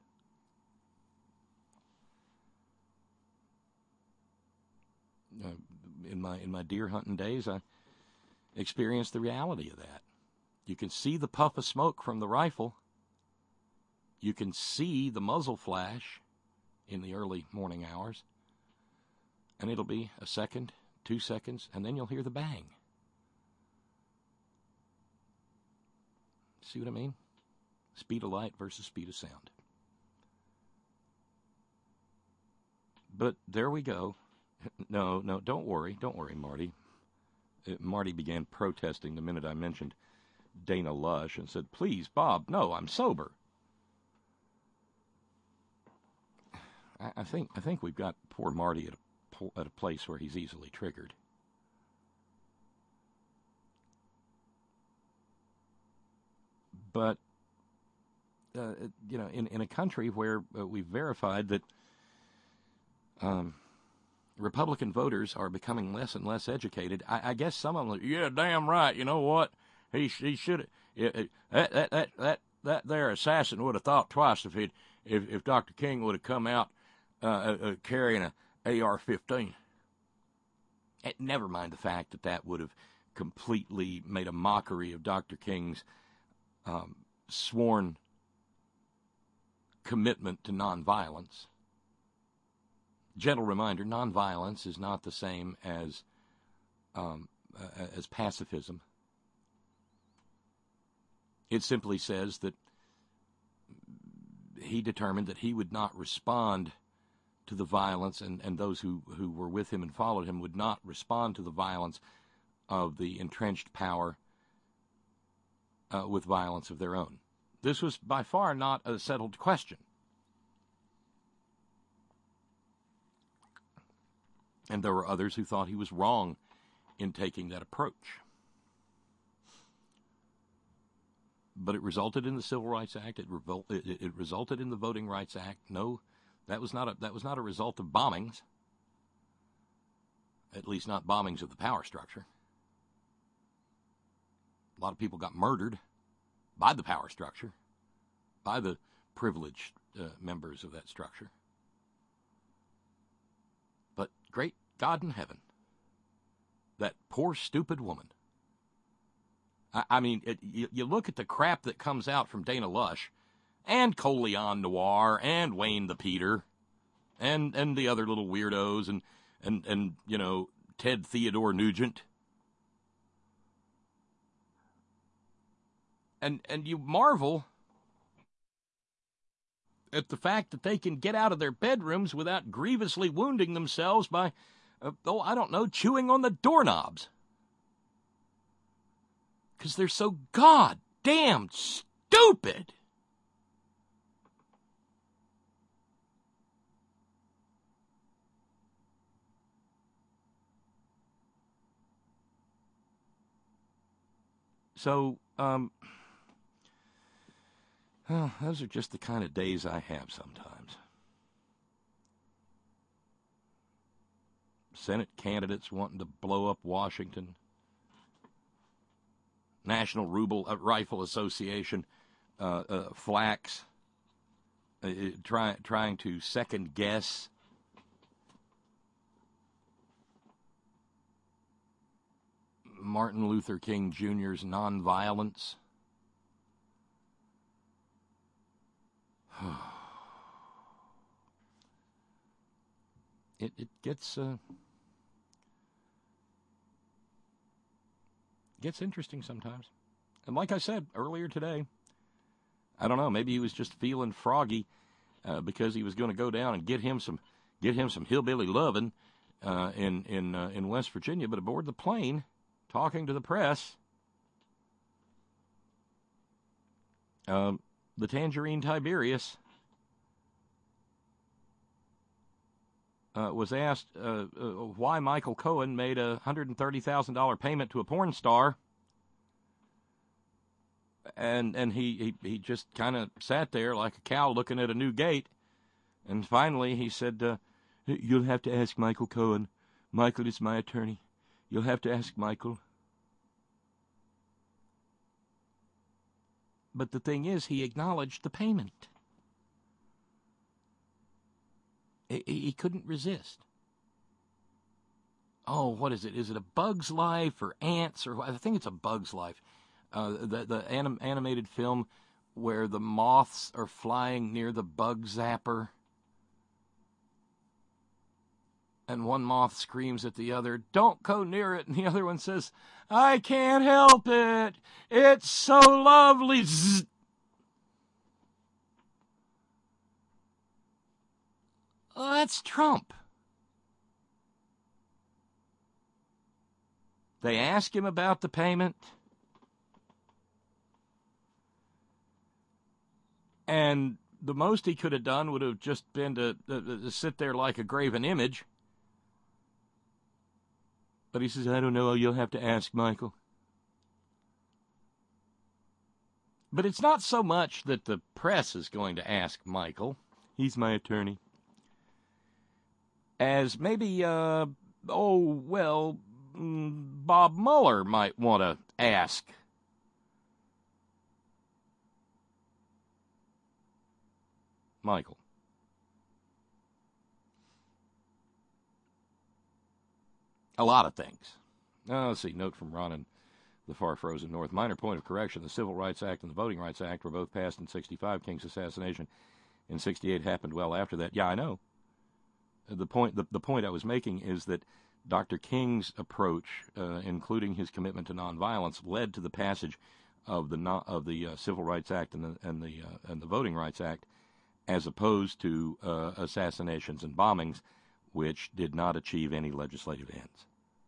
Uh, in my in my deer hunting days, I experienced the reality of that. You can see the puff of smoke from the rifle. You can see the muzzle flash in the early morning hours. And it'll be a second, two seconds, and then you'll hear the bang. See what I mean? Speed of light versus speed of sound. But there we go. No, no, don't worry. Don't worry, Marty. Uh, Marty began protesting the minute I mentioned Dana Lush and said, please, Bob, no, I'm sober. I, I think I think we've got poor Marty at a, at a place where he's easily triggered. But, uh, you know, in, in a country where uh, we've verified that um, Republican voters are becoming less and less educated, I, I guess some of them are like, yeah, damn right, you know what? He he should have, that, that, that, that that there assassin would have thought twice if he'd, if, if Doctor King would have come out uh, uh, carrying a A R fifteen. Never mind the fact that that would have completely made a mockery of Doctor King's um, sworn commitment to nonviolence. Gentle reminder, nonviolence is not the same as um, uh, as pacifism. It simply says that he determined that he would not respond to the violence, and, and those who, who were with him and followed him would not respond to the violence of the entrenched power uh, with violence of their own. This was by far not a settled question. And there were others who thought he was wrong in taking that approach. But it resulted in the Civil Rights Act. It, revol- it, it resulted in the Voting Rights Act. No, that was not a that was not a result of bombings. At least not bombings of the power structure. A lot of people got murdered by the power structure, by the privileged uh, members of that structure. But great God in heaven, that poor stupid woman. I, I mean, it, you, you look at the crap that comes out from Dana Lush, and Coleon Noir, and Wayne the Peter, and and the other little weirdos, and and and you know Ted Theodore Nugent. And and you marvel at the fact that they can get out of their bedrooms without grievously wounding themselves by, uh, oh, I don't know, chewing on the doorknobs. Because they're so goddamn stupid. So, um... well, those are just the kind of days I have sometimes. Senate candidates wanting to blow up Washington. National Ruble, uh, Rifle Association, uh, uh, Flax, uh, try, trying to second guess Martin Luther King Junior's nonviolence. It it gets uh, gets interesting sometimes, and like I said earlier today, I don't know. Maybe he was just feeling froggy uh, because he was going to go down and get him some get him some hillbilly lovin' uh, in in uh, in West Virginia. But aboard the plane, talking to the press, um, the Tangerine Tiberius uh, was asked uh, uh, why Michael Cohen made a one hundred thirty thousand dollars payment to a porn star, and and he, he, he just kind of sat there like a cow looking at a new gate, and finally he said, uh, you'll have to ask Michael Cohen. Michael is my attorney. You'll have to ask Michael. But the thing is, he acknowledged the payment. He, he couldn't resist. Oh, what is it? Is it A Bug's Life or Ants? Or I think it's A Bug's Life. Uh, the the anim, animated film where the moths are flying near the bug zapper. And one moth screams at the other, don't go near it. And the other one says, I can't help it. It's so lovely. Zzz. Oh, that's Trump. They ask him about the payment. And the most he could have done would have just been to, to, to sit there like a graven image. But he says, I don't know, you'll have to ask Michael. But it's not so much that the press is going to ask Michael, he's my attorney, as maybe, uh, oh, well, Bob Mueller might want to ask Michael? A lot of things. Uh, let's see, note from Ron in the far frozen north. Minor point of correction, the Civil Rights Act and the Voting Rights Act were both passed in sixty-five. King's assassination in sixty-eight happened well after that. Yeah, I know. The point, the, the point I was making is that Doctor King's approach, uh, including his commitment to nonviolence, led to the passage of the no, of the uh, Civil Rights Act and the and the uh, and the Voting Rights Act, as opposed to uh, assassinations and bombings, which did not achieve any legislative ends.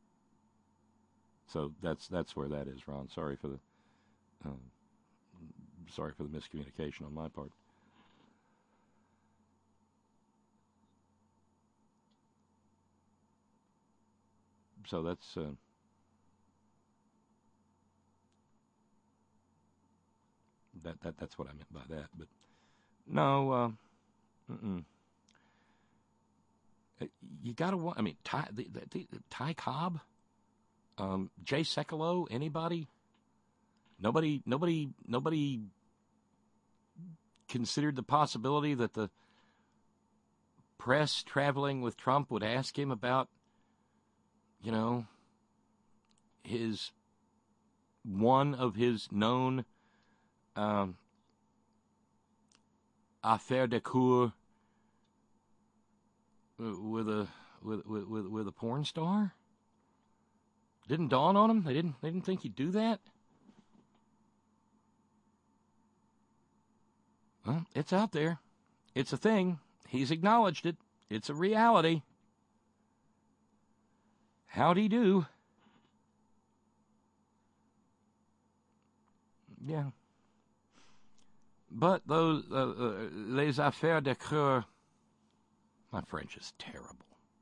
So that's that's where that is, Ron. Sorry for the uh, sorry for the miscommunication on my part. So that's uh, that that that's what I meant by that. But no, uh, mm-mm. You got to. I mean, Ty, the, the, the, Ty Cobb. Um, Jay Sekulow, anybody? Nobody, nobody, nobody considered the possibility that the press traveling with Trump would ask him about, you know, his, one of his known um, affaire de cour with a with with with a porn star. Didn't dawn on them? They didn't. They didn't think he'd do that. Well, it's out there. It's a thing. He's acknowledged it. It's a reality. How'd he do? Yeah. But those uh, uh, les affaires de cour. My French is terrible.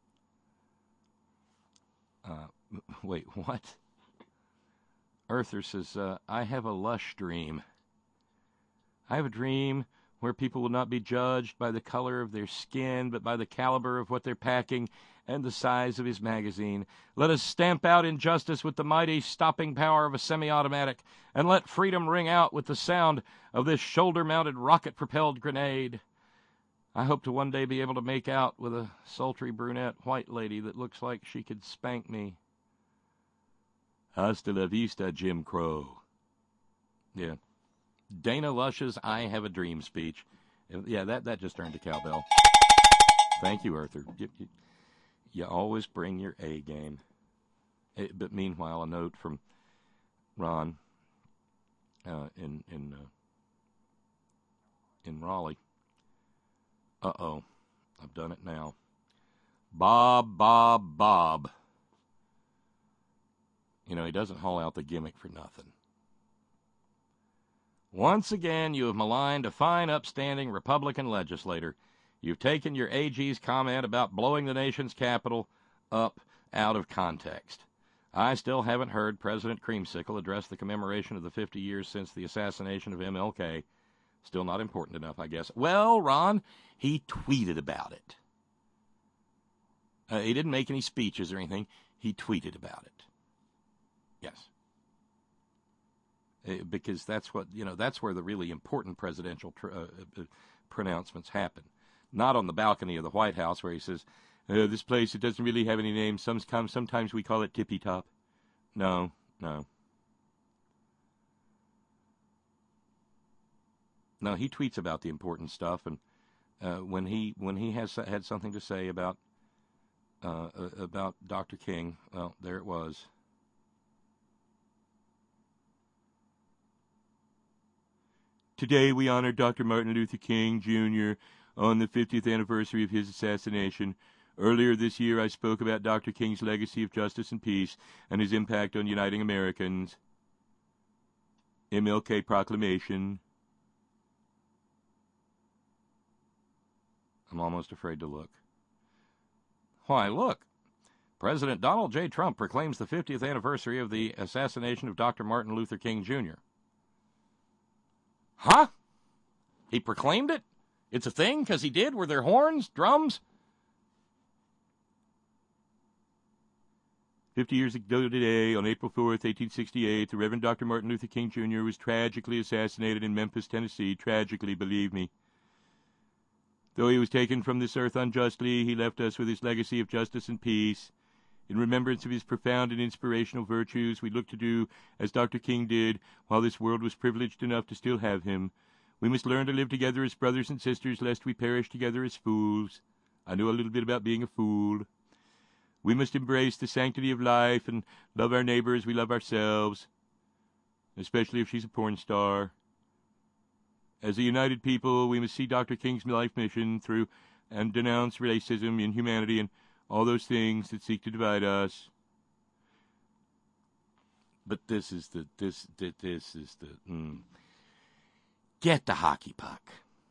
Uh. Wait, what? Earther says, uh, I have a lush dream. I have a dream where people will not be judged by the color of their skin, but by the caliber of what they're packing and the size of his magazine. Let us stamp out injustice with the mighty stopping power of a semi-automatic, and let freedom ring out with the sound of this shoulder-mounted rocket-propelled grenade. I hope to one day be able to make out with a sultry brunette white lady that looks like she could spank me. Hasta la vista, Jim Crow. Yeah. Dana Lush's I Have a Dream speech. Yeah, that, that just earned a cowbell. Thank you, Arthur. You, you, you always bring your A game. It, but meanwhile, a note from Ron uh, in in uh, in Raleigh. Uh-oh. I've done it now. Bob, Bob, Bob. You know, he doesn't haul out the gimmick for nothing. Once again, you have maligned a fine, upstanding Republican legislator. You've taken your A G's comment about blowing the nation's capital up out of context. I still haven't heard President Creamsicle address the commemoration of the fifty years since the assassination of M L K. Still not important enough, I guess. Well, Ron, he tweeted about it. Uh, he didn't make any speeches or anything. He tweeted about it. Yes. Uh, because that's what, you know, that's where the really important presidential tr- uh, uh, pronouncements happen. Not on the balcony of the White House where he says, uh, this place, it doesn't really have any names. Sometimes, sometimes we call it Tippy Top. No, no. No, he tweets about the important stuff, and uh, when he when he has had something to say about uh, about Doctor King, well, there it was. Today we honor Doctor Martin Luther King, Junior on the fiftieth anniversary of his assassination. Earlier this year, I spoke about Doctor King's legacy of justice and peace and his impact on uniting Americans. M L K Proclamation. I'm almost afraid to look. Why, look. President Donald J. Trump proclaims the fiftieth anniversary of the assassination of Doctor Martin Luther King, Junior Huh? He proclaimed it? It's a thing? Because he did? Were there horns? Drums? Fifty years ago today, on April fourth, eighteen sixty-eight, the Reverend Doctor Martin Luther King, Junior was tragically assassinated in Memphis, Tennessee. Tragically, believe me. Though he was taken from this earth unjustly, he left us with his legacy of justice and peace. In remembrance of his profound and inspirational virtues, we look to do as Doctor King did while this world was privileged enough to still have him. We must learn to live together as brothers and sisters, lest we perish together as fools. I know a little bit about being a fool. We must embrace the sanctity of life and love our neighbor as we love ourselves, especially if she's a porn star. As a united people, we must see Doctor King's life mission through and denounce racism, inhumanity, and all those things that seek to divide us. But this is the, this, this is the, mm. Get the hockey puck.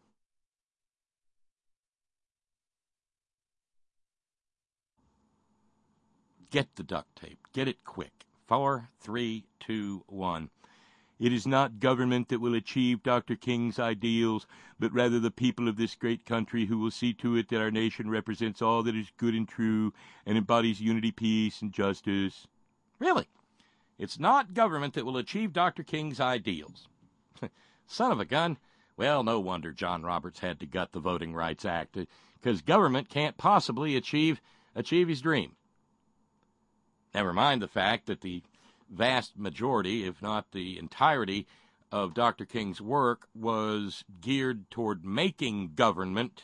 Get the duct tape. Get it quick. Four, three, two, one. It is not government that will achieve Doctor King's ideals, but rather the people of this great country who will see to it that our nation represents all that is good and true and embodies unity, peace, and justice. Really? It's not government that will achieve Doctor King's ideals. Son of a gun. Well, no wonder John Roberts had to gut the Voting Rights Act, because government can't possibly achieve achieve his dream. Never mind the fact that the vast majority, if not the entirety, of Doctor King's work was geared toward making government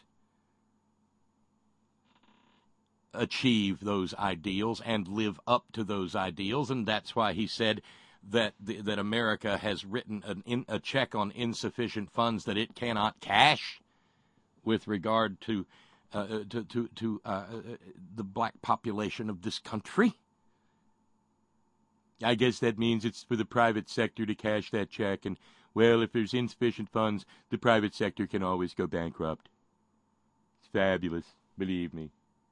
achieve those ideals and live up to those ideals, and that's why he said that the, that America has written an in, a check on insufficient funds that it cannot cash with regard to uh, to to, to uh, the black population of this country. I guess that means it's for the private sector to cash that check, and, well, if there's insufficient funds, the private sector can always go bankrupt. It's fabulous, believe me.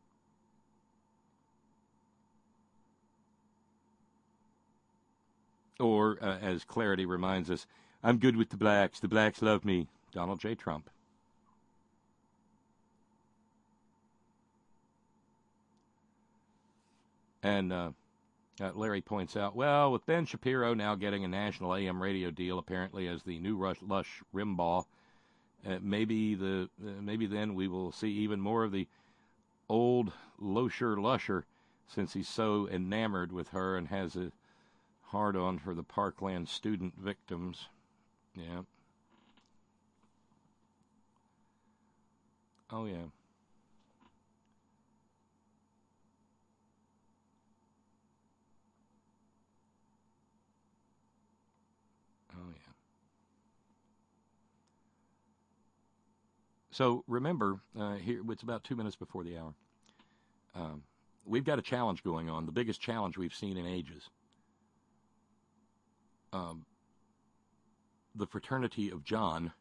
Or, uh, as Clarity reminds us, I'm good with the blacks. The blacks love me. Donald J. Trump. And, uh... Uh, Larry points out, well, with Ben Shapiro now getting a national A M radio deal, apparently as the new Rush, Lush Rimbaugh, uh, maybe the uh, maybe then we will see even more of the old Losher Lusher, since he's so enamored with her and has a hard-on for the Parkland student victims. Yeah. Oh, yeah. Oh, yeah. So remember, uh, here it's about two minutes before the hour. Um, we've got a challenge going on, the biggest challenge we've seen in ages. Um, the Fraternity of John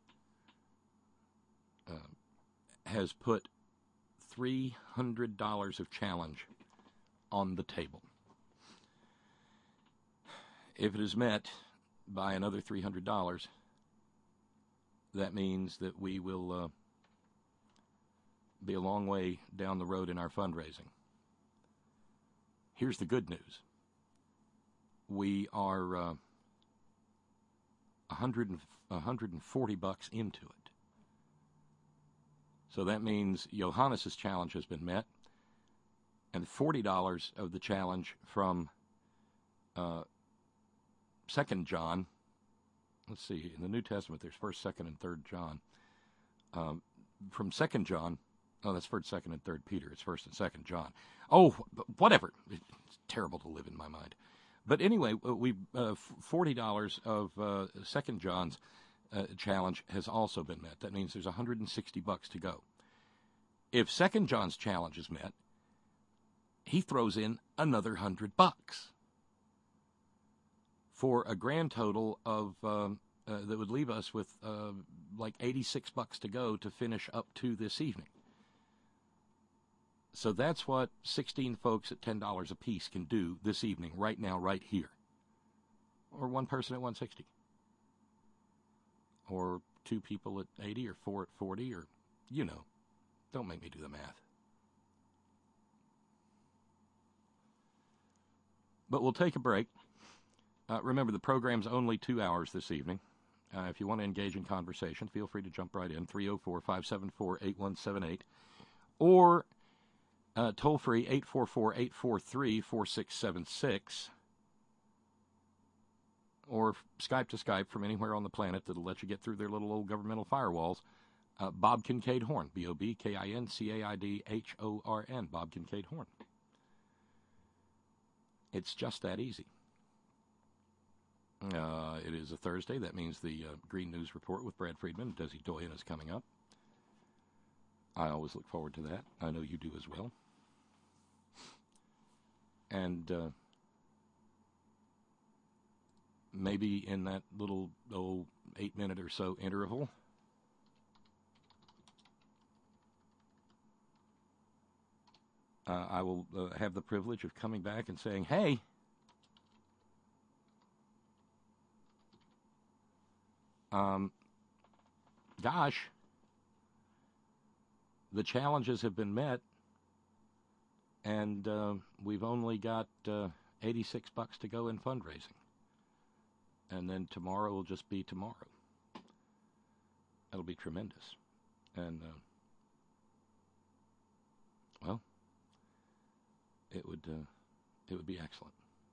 uh, has put three hundred dollars of challenge on the table. If it is met by another three hundred dollars, that means that we will uh, be a long way down the road in our fundraising. Here's the good news. We are uh, one hundred, one hundred forty bucks into it. So that means Johannes's challenge has been met, and forty dollars of the challenge from uh, Second John. Let's see, in the New Testament there's First, Second, and Third John. Um, from Second John, oh, that's First, Second, and Third Peter. It's First and Second John. Oh, whatever. It's terrible to live in my mind. But anyway, we uh, forty dollars of uh, Second John's uh, challenge has also been met. That means there's one hundred sixty bucks to go. If Second John's challenge is met, he throws in another one hundred bucks for a grand total of um, uh, that would leave us with uh, like eighty-six bucks to go to finish up to this evening. So that's what sixteen folks at ten dollars a piece can do this evening, right now, right here. Or one person at one hundred sixty. Or two people at eighty, or four at forty, or, you know. Don't make me do the math. But we'll take a break. Uh, remember, the program's only two hours this evening. Uh, if you want to engage in conversation, feel free to jump right in, three oh four, five seven four, eight one seven eight, or uh, toll-free, eight four four, eight four three, four six seven six, or Skype to Skype from anywhere on the planet that'll let you get through their little old governmental firewalls. Uh, Bob Kincaid Horn, B O B K I N C A I D H O R N, Bob Kincaid Horn. It's just that easy. Uh, it is a Thursday. That means the uh, Green News Report with Brad Friedman and Desi Doyen is coming up. I always look forward to that. I know you do as well. And uh, maybe in that little oh, eight-minute or so interval, Uh, I will uh, have the privilege of coming back and saying, hey, um, gosh, the challenges have been met, and uh, we've only got uh, eighty-six bucks to go in fundraising. And then tomorrow will just be tomorrow. That'll be tremendous. And, uh, well, it would uh, it would be excellent.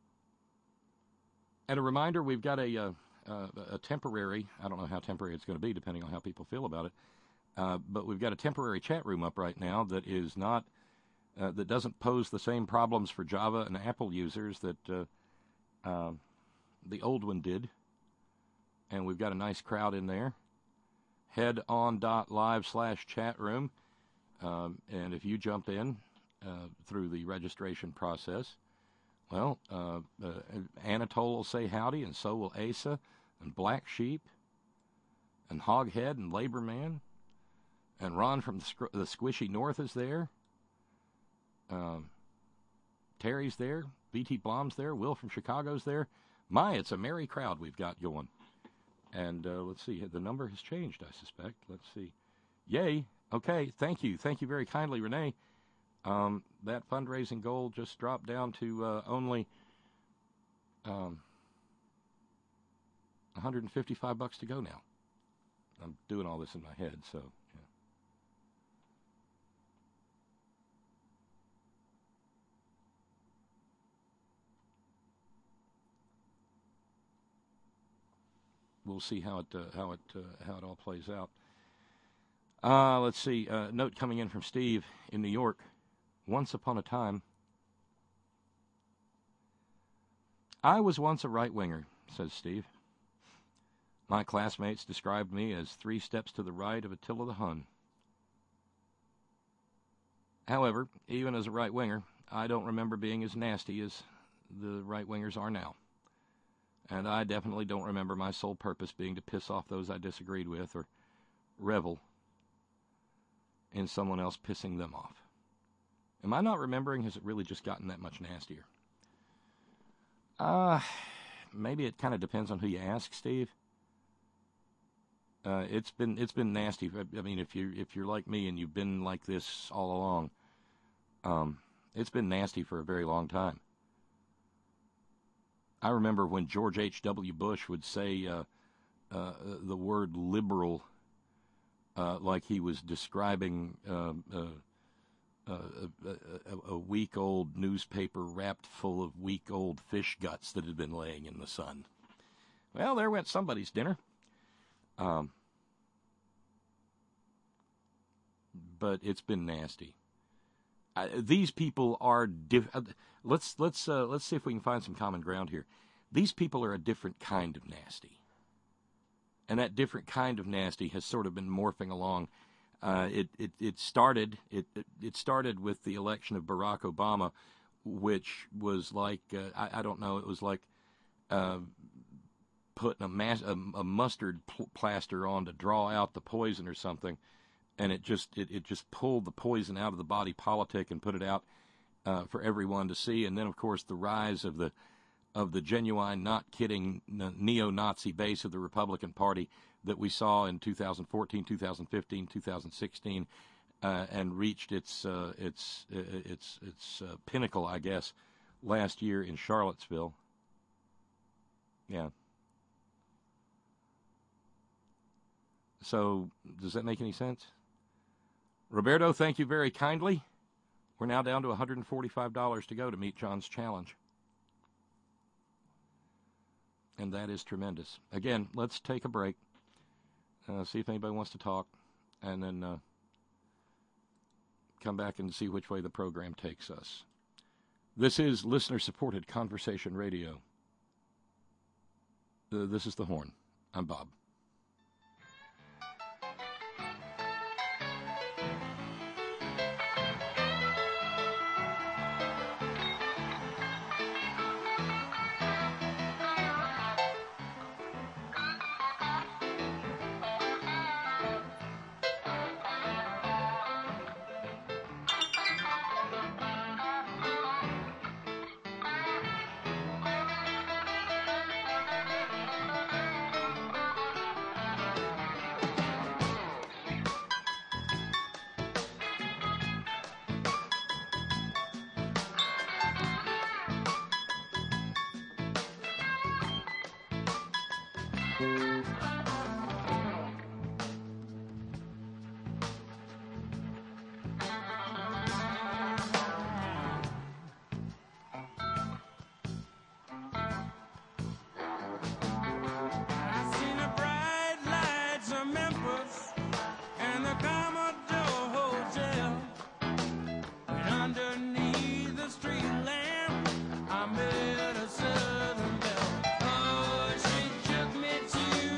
And a reminder, we've got a, uh, uh, a temporary, I don't know how temporary it's going to be depending on how people feel about it, uh, but we've got a temporary chat room up right now that is not, uh, that doesn't pose the same problems for Java and Apple users that uh, uh, the old one did. And we've got a nice crowd in there. Headon.live slash chat room. Um, and if you jump in, Uh, through the registration process, well, uh, uh, Anatole will say howdy, and so will Asa, and Black Sheep, and Hoghead, and Laborman, and Ron from the, Squ- the Squishy North is there, um, Terry's there, B T Blom's there, Will from Chicago's there. My, it's a merry crowd we've got going. And uh, let's see, the number has changed, I suspect. Let's see. Yay. Okay, thank you. Thank you very kindly, Renee. Um, that fundraising goal just dropped down to uh, only um, one hundred fifty-five bucks to go now. I'm doing all this in my head, so yeah. We'll see how it uh, how it uh, how it all plays out. Uh, let's see. Uh, note coming in from Steve in New York. Once upon a time, I was once a right-winger, says Steve. My classmates described me as three steps to the right of Attila the Hun. However, even as a right-winger, I don't remember being as nasty as the right-wingers are now. And I definitely don't remember my sole purpose being to piss off those I disagreed with or revel in someone else pissing them off. Am I not remembering? Has it really just gotten that much nastier? Uh, maybe it kind of depends on who you ask, Steve. Uh, it's been it's been nasty. I mean, if you if you're like me and you've been like this all along, um, it's been nasty for a very long time. I remember when George H W Bush would say uh, uh, the word liberal uh, like he was describing uh, uh, uh, a, a, a week-old newspaper wrapped full of week-old fish guts that had been laying in the sun. Well, there went somebody's dinner. Um, but it's been nasty. Uh, these people are diff- uh, let's let's uh, let's see if we can find some common ground here. These people are a different kind of nasty, and that different kind of nasty has sort of been morphing along. Uh, it, it it started it it started with the election of Barack Obama, which was like uh, I, I don't know it was like uh, putting a, mass, a, a mustard pl- plaster on to draw out the poison or something. And it just it, it just pulled the poison out of the body politic and put it out uh, for everyone to see. And then, of course, the rise of the of the genuine, not kidding, neo-Nazi base of the Republican Party that we saw in two thousand fourteen, two thousand fifteen, two thousand sixteen, uh, and reached its uh, its its its uh, pinnacle, I guess, last year in Charlottesville. Yeah. So, does that make any sense? Roberto, thank you very kindly. We're now down to one hundred forty-five dollars to go to meet John's challenge. And that is tremendous. Again, let's take a break, uh, see if anybody wants to talk, and then uh, come back and see which way the program takes us. This is listener-supported Conversation Radio. Uh, this is The Horn. I'm Bob. I met a southern belle. Oh, she took me to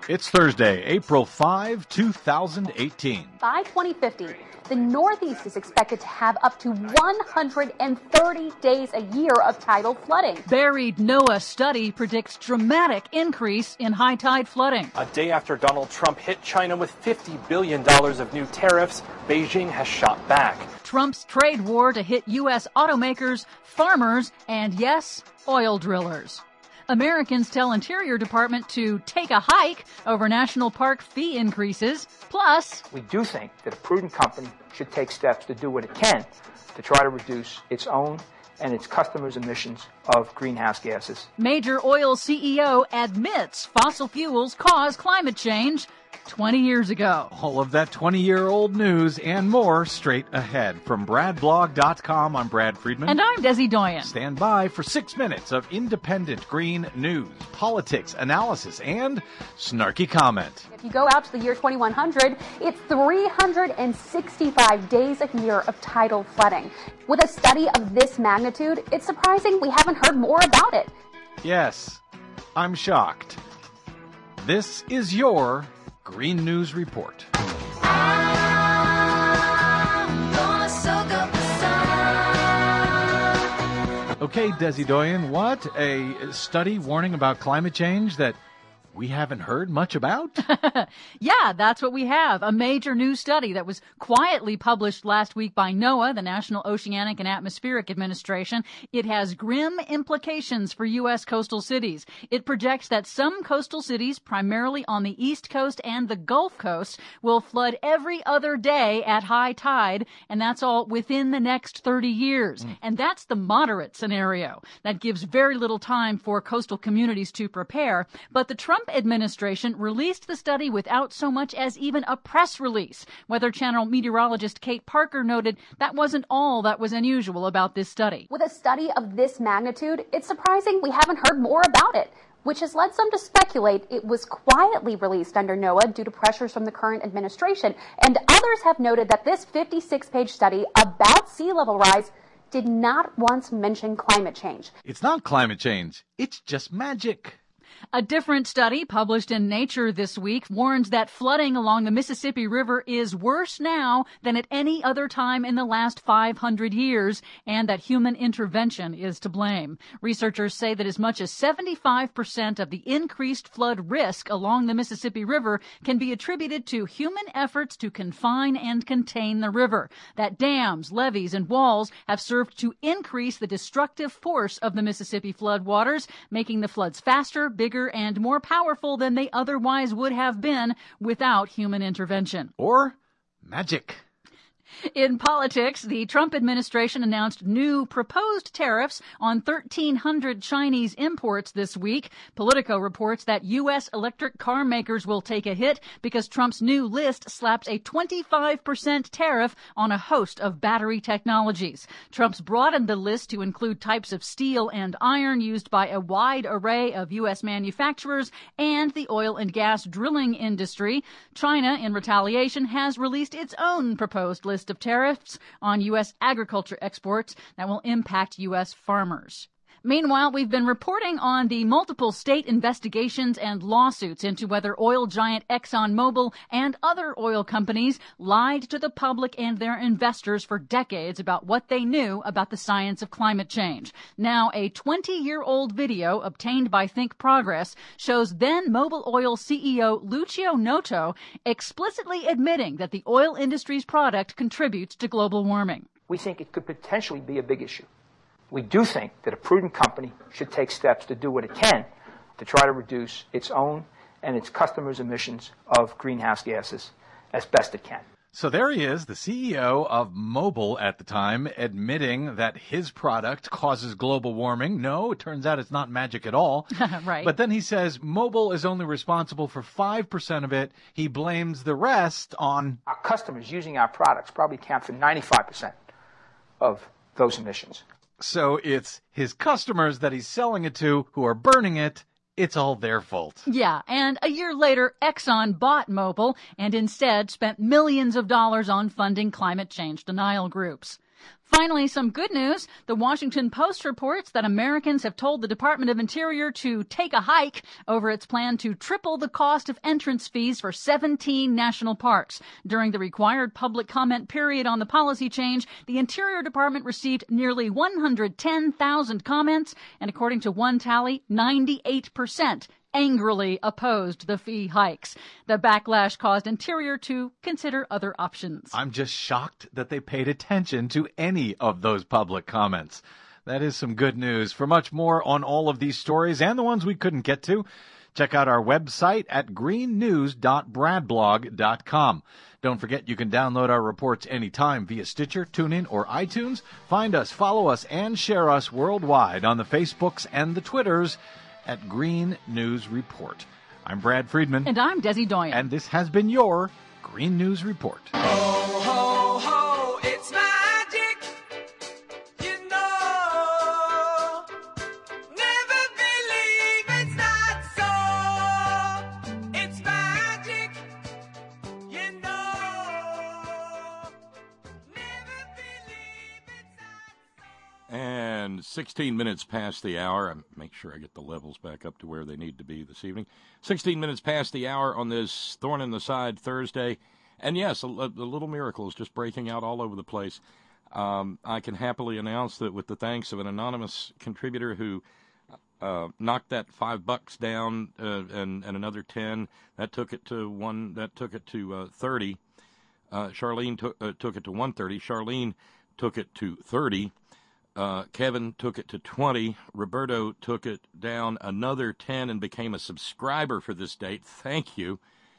It's Thursday, April fifth, two thousand eighteen. By twenty fifty, the Northeast is expected to have up to one hundred thirty days a year of tidal flooding. Buried NOAA study predicts dramatic increase in high tide flooding. A day after Donald Trump hit China with fifty billion dollars of new tariffs, Beijing has shot back. Trump's trade war to hit U S automakers, farmers, and yes, oil drillers. Americans tell Interior Department to take a hike over national park fee increases. Plus, we do think that a prudent company should take steps to do what it can to try to reduce its own and its customers' emissions of greenhouse gases. Major oil C E O admits fossil fuels cause climate change twenty years ago. All of that twenty-year-old news and more straight ahead. From brad blog dot com, I'm Brad Friedman. And I'm Desi Doyen. Stand by for six minutes of independent green news, politics, analysis, and snarky comment. If you go out to the year twenty-one hundred, it's three hundred sixty-five days a year of tidal flooding. With a study of this magnitude, it's surprising we haven't heard more about it. Yes, I'm shocked. This is your Green News Report. Okay, Desi Doyen, what? A study warning about climate change that we haven't heard much about? Yeah, that's what we have. A major new study that was quietly published last week by NOAA, the National Oceanic and Atmospheric Administration. It has grim implications for U S coastal cities. It projects that some coastal cities, primarily on the East Coast and the Gulf Coast, will flood every other day at high tide, and that's all within the next thirty years. Mm. And that's the moderate scenario. That gives very little time for coastal communities to prepare. But the Trump administration released the study without so much as even a press release. Weather Channel meteorologist Kate Parker noted that wasn't all that was unusual about this study. With a study of this magnitude, it's surprising we haven't heard more about it, which has led some to speculate it was quietly released under NOAA due to pressures from the current administration. And others have noted that this fifty-six page study about sea level rise did not once mention climate change. It's not climate change. It's just magic. A different study published in Nature this week warns that flooding along the Mississippi River is worse now than at any other time in the last five hundred years, and that human intervention is to blame. Researchers say that as much as seventy-five percent of the increased flood risk along the Mississippi River can be attributed to human efforts to confine and contain the river. That dams, levees, and walls have served to increase the destructive force of the Mississippi floodwaters, making the floods faster, bigger, and more powerful than they otherwise would have been without human intervention. Or magic. In politics, the Trump administration announced new proposed tariffs on thirteen hundred Chinese imports this week. Politico reports that U S electric car makers will take a hit because Trump's new list slaps a twenty-five percent tariff on a host of battery technologies. Trump's broadened the list to include types of steel and iron used by a wide array of U S manufacturers and the oil and gas drilling industry. China, in retaliation, has released its own proposed list of tariffs on U S agriculture exports that will impact U S farmers. Meanwhile, we've been reporting on the multiple state investigations and lawsuits into whether oil giant ExxonMobil and other oil companies lied to the public and their investors for decades about what they knew about the science of climate change. Now, a twenty-year-old video obtained by Think Progress shows then Mobil Oil C E O Lucio Noto explicitly admitting that the oil industry's product contributes to global warming. We think it could potentially be a big issue. We do think that a prudent company should take steps to do what it can to try to reduce its own and its customers' emissions of greenhouse gases as best it can. So there he is, the C E O of Mobil at the time, admitting that his product causes global warming. No, it turns out it's not magic at all. Right. But then he says Mobil is only responsible for five percent of it. He blames the rest on... Our customers using our products probably account for ninety-five percent of those emissions. So it's his customers that he's selling it to who are burning it. It's all their fault. Yeah, and a year later, Exxon bought Mobil and instead spent millions of dollars on funding climate change denial groups. Finally, some good news. The Washington Post reports that Americans have told the Department of Interior to take a hike over its plan to triple the cost of entrance fees for seventeen national parks. During the required public comment period on the policy change, the Interior Department received nearly one hundred ten thousand comments, and according to one tally, ninety-eight percent angrily opposed the fee hikes. The backlash caused Interior to consider other options. I'm just shocked that they paid attention to any of those public comments. That is some good news. For much more on all of these stories and the ones we couldn't get to, check out our website at green news dot bradblog dot com. Don't forget you can download our reports anytime via Stitcher, TuneIn, or iTunes. Find us, follow us, and share us worldwide on the Facebooks and the Twitters at Green News Report. I'm Brad Friedman. And I'm Desi Doyen. And this has been your Green News Report. Ho, ho, ho, it's magic, you know. Never believe it's not so. It's magic, you know. Never believe it's not so. And sixteen minutes past the hour. I make sure I get the levels back up to where they need to be this evening. sixteen minutes past the hour on this Thorn in the Side Thursday. And yes, a, a little miracle is just breaking out all over the place. Um, I can happily announce that with the thanks of an anonymous contributor who uh, knocked that five bucks down uh, and, and another ten, that took it to one. That took it to uh, thirty. Uh, Charlene took uh, took it to one thirty. Charlene took it to thirty. Uh, Kevin took it to twenty. Roberto took it down another ten and became a subscriber for this date. Thank you.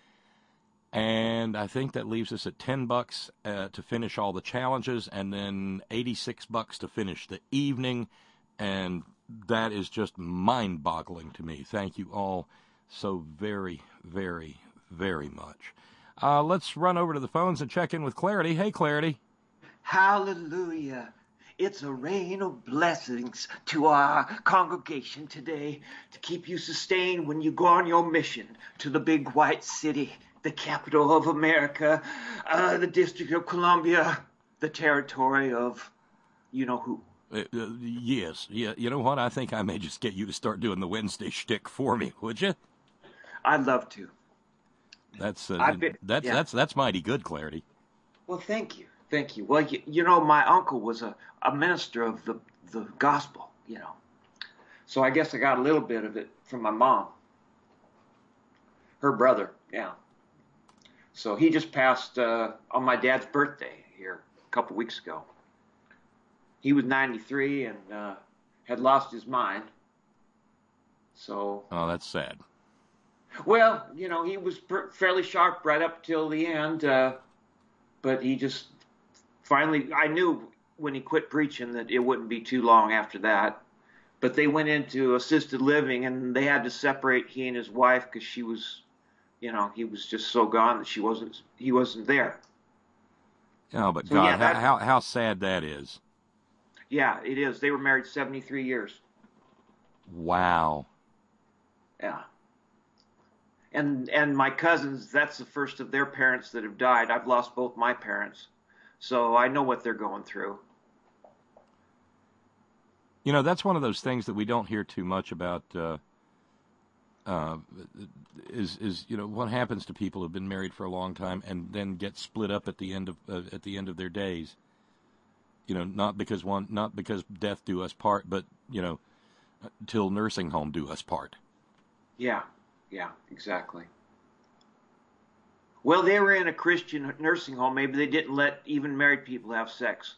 And I think that leaves us at ten bucks uh, to finish all the challenges, and then eighty-six bucks to finish the evening. And that is just mind-boggling to me. Thank you all so very, very, very much. Uh, let's run over to the phones and check in with Clarity. Hey, Clarity. Hallelujah. It's a rain of blessings to our congregation today to keep you sustained when you go on your mission to the big white city, the capital of America, uh, the District of Columbia, the territory of you-know-who. Uh, uh, yes. Yeah. You know what? I think I may just get you to start doing the Wednesday shtick for me, would you? I'd love to. That's uh, I've been- that's yeah. that's that's mighty good, Clarity. Well, thank you. Thank you. Well, you, you know, my uncle was a, a minister of the, the gospel, you know. So I guess I got a little bit of it from my mom. Her brother, yeah. So he just passed uh, on my dad's birthday here a couple weeks ago. He was ninety-three and uh, had lost his mind. So. Oh, that's sad. Well, you know, he was pr- fairly sharp right up till the end, uh, but he just finally, I knew when he quit preaching that it wouldn't be too long after that. But they went into assisted living, and they had to separate he and his wife because she was, you know, he was just so gone that she wasn't, he wasn't there. Oh, but So, God, yeah, that- how, how how sad that is. Yeah, it is. They were married seventy-three years. Wow. Yeah. And and my cousins, that's the first of their parents that have died. I've lost both my parents. So I know what they're going through. You know, that's one of those things that we don't hear too much about. Uh, uh, is is you know what happens to people who've been married for a long time and then get split up at the end of uh, at the end of their days. You know, not because one, not because death do us part, but you know, till nursing home do us part. Yeah, yeah, exactly. Well, they were in a Christian nursing home. Maybe they didn't let even married people have sex.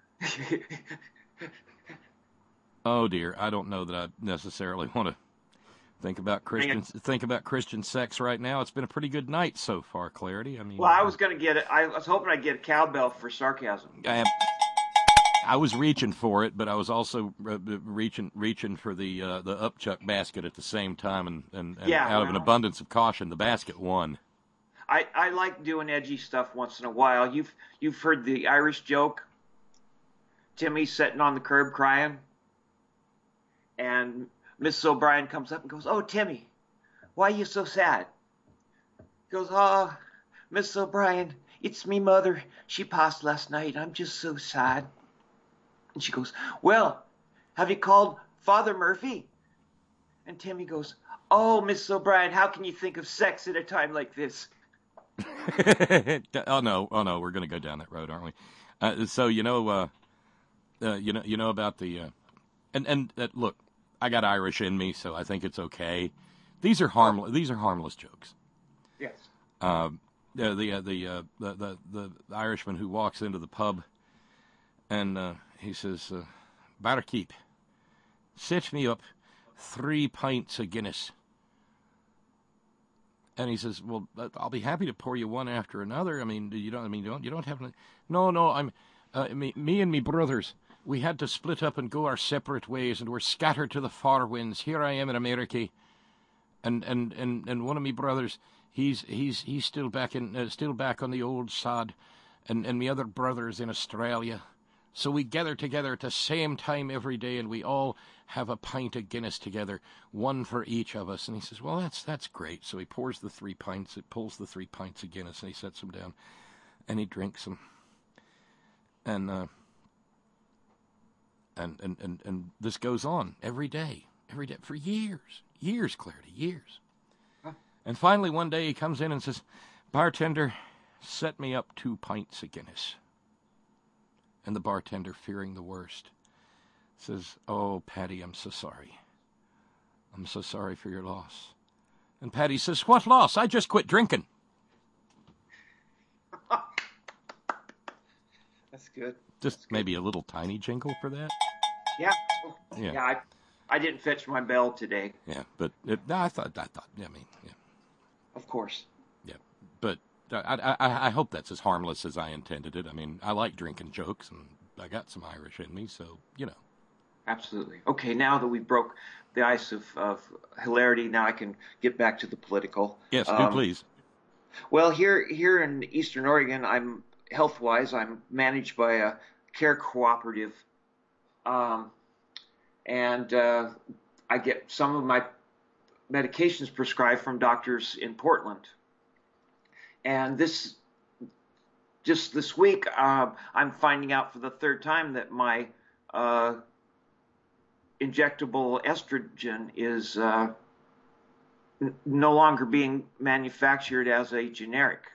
Oh dear, I don't know that I necessarily want to think about Christian think about Christian sex right now. It's been a pretty good night so far, Clarity. I mean, Well, I was going to get it. I was hoping I'd get a cowbell for sarcasm. I, am, I was reaching for it, but I was also uh, reaching reaching for the uh, the upchuck basket at the same time, and, and, and Yeah, out of an well. abundance of caution, the basket won. I, I like doing edgy stuff once in a while. You've you've heard the Irish joke. Timmy's sitting on the curb crying, and Missus O'Brien comes up and goes, "Oh, Timmy, why are you so sad?" He goes, "Oh, Missus O'Brien, it's me mother. She passed last night. I'm just so sad." And she goes, well, have you called Father Murphy? And Tammy goes, oh, Missus O'Brien, how can you think of sex at a time like this? oh no, oh no, we're going to go down that road, aren't we? Uh, so you know, uh, uh, you know, you know about the, uh, and and uh, look, I got Irish in me, so I think it's okay. These are harmless. These are harmless jokes. Yes. Um, the the uh, the, uh, the the the Irishman who walks into the pub, and uh, he says, uh, "Barkeep, set me up three pints of Guinness." And he says, "Well, I'll be happy to pour you one after another. I mean, you don't. I mean, you don't. You don't have. No, no. I'm. Uh, me, me and me brothers. We had to split up and go our separate ways, and we're scattered to the far winds. Here I am in America, and and and, and one of me brothers, he's he's he's still back in, uh, still back on the old sod, and and me other brother's in Australia. So we gather together at the same time every day, and we all have a pint of Guinness together, one for each of us." And he says, "Well, that's that's great." So he pours the three pints, it pulls the three pints of Guinness, and he sets them down, and he drinks them. And uh, and and and and this goes on every day, every day for years, years, Clarity, years. Huh? And finally, one day he comes in and says, "Bartender, set me up two pints of Guinness." And the bartender, fearing the worst, says, "Oh, Paddy, I'm so sorry. I'm so sorry for your loss." And Paddy says, "What loss? I just quit drinking." That's good. Just That's good. Maybe a little tiny jingle for that. Yeah. Yeah. Yeah. I, I didn't fetch my bell today. Yeah, but it, no, I thought, I thought, I mean, yeah. Of course. Yeah, but I, I, I hope that's as harmless as I intended it. I mean, I like drinking jokes, and I got some Irish in me, so, you know. Absolutely. Okay, now that we broke the ice of, of hilarity, now I can get back to the political. Yes, do um, please. Well, here here in Eastern Oregon, I'm health-wise, I'm managed by a care cooperative, um, and uh, I get some of my medications prescribed from doctors in Portland. And this, just this week, uh, I'm finding out for the third time that my uh, injectable estrogen is uh, n- no longer being manufactured as a generic.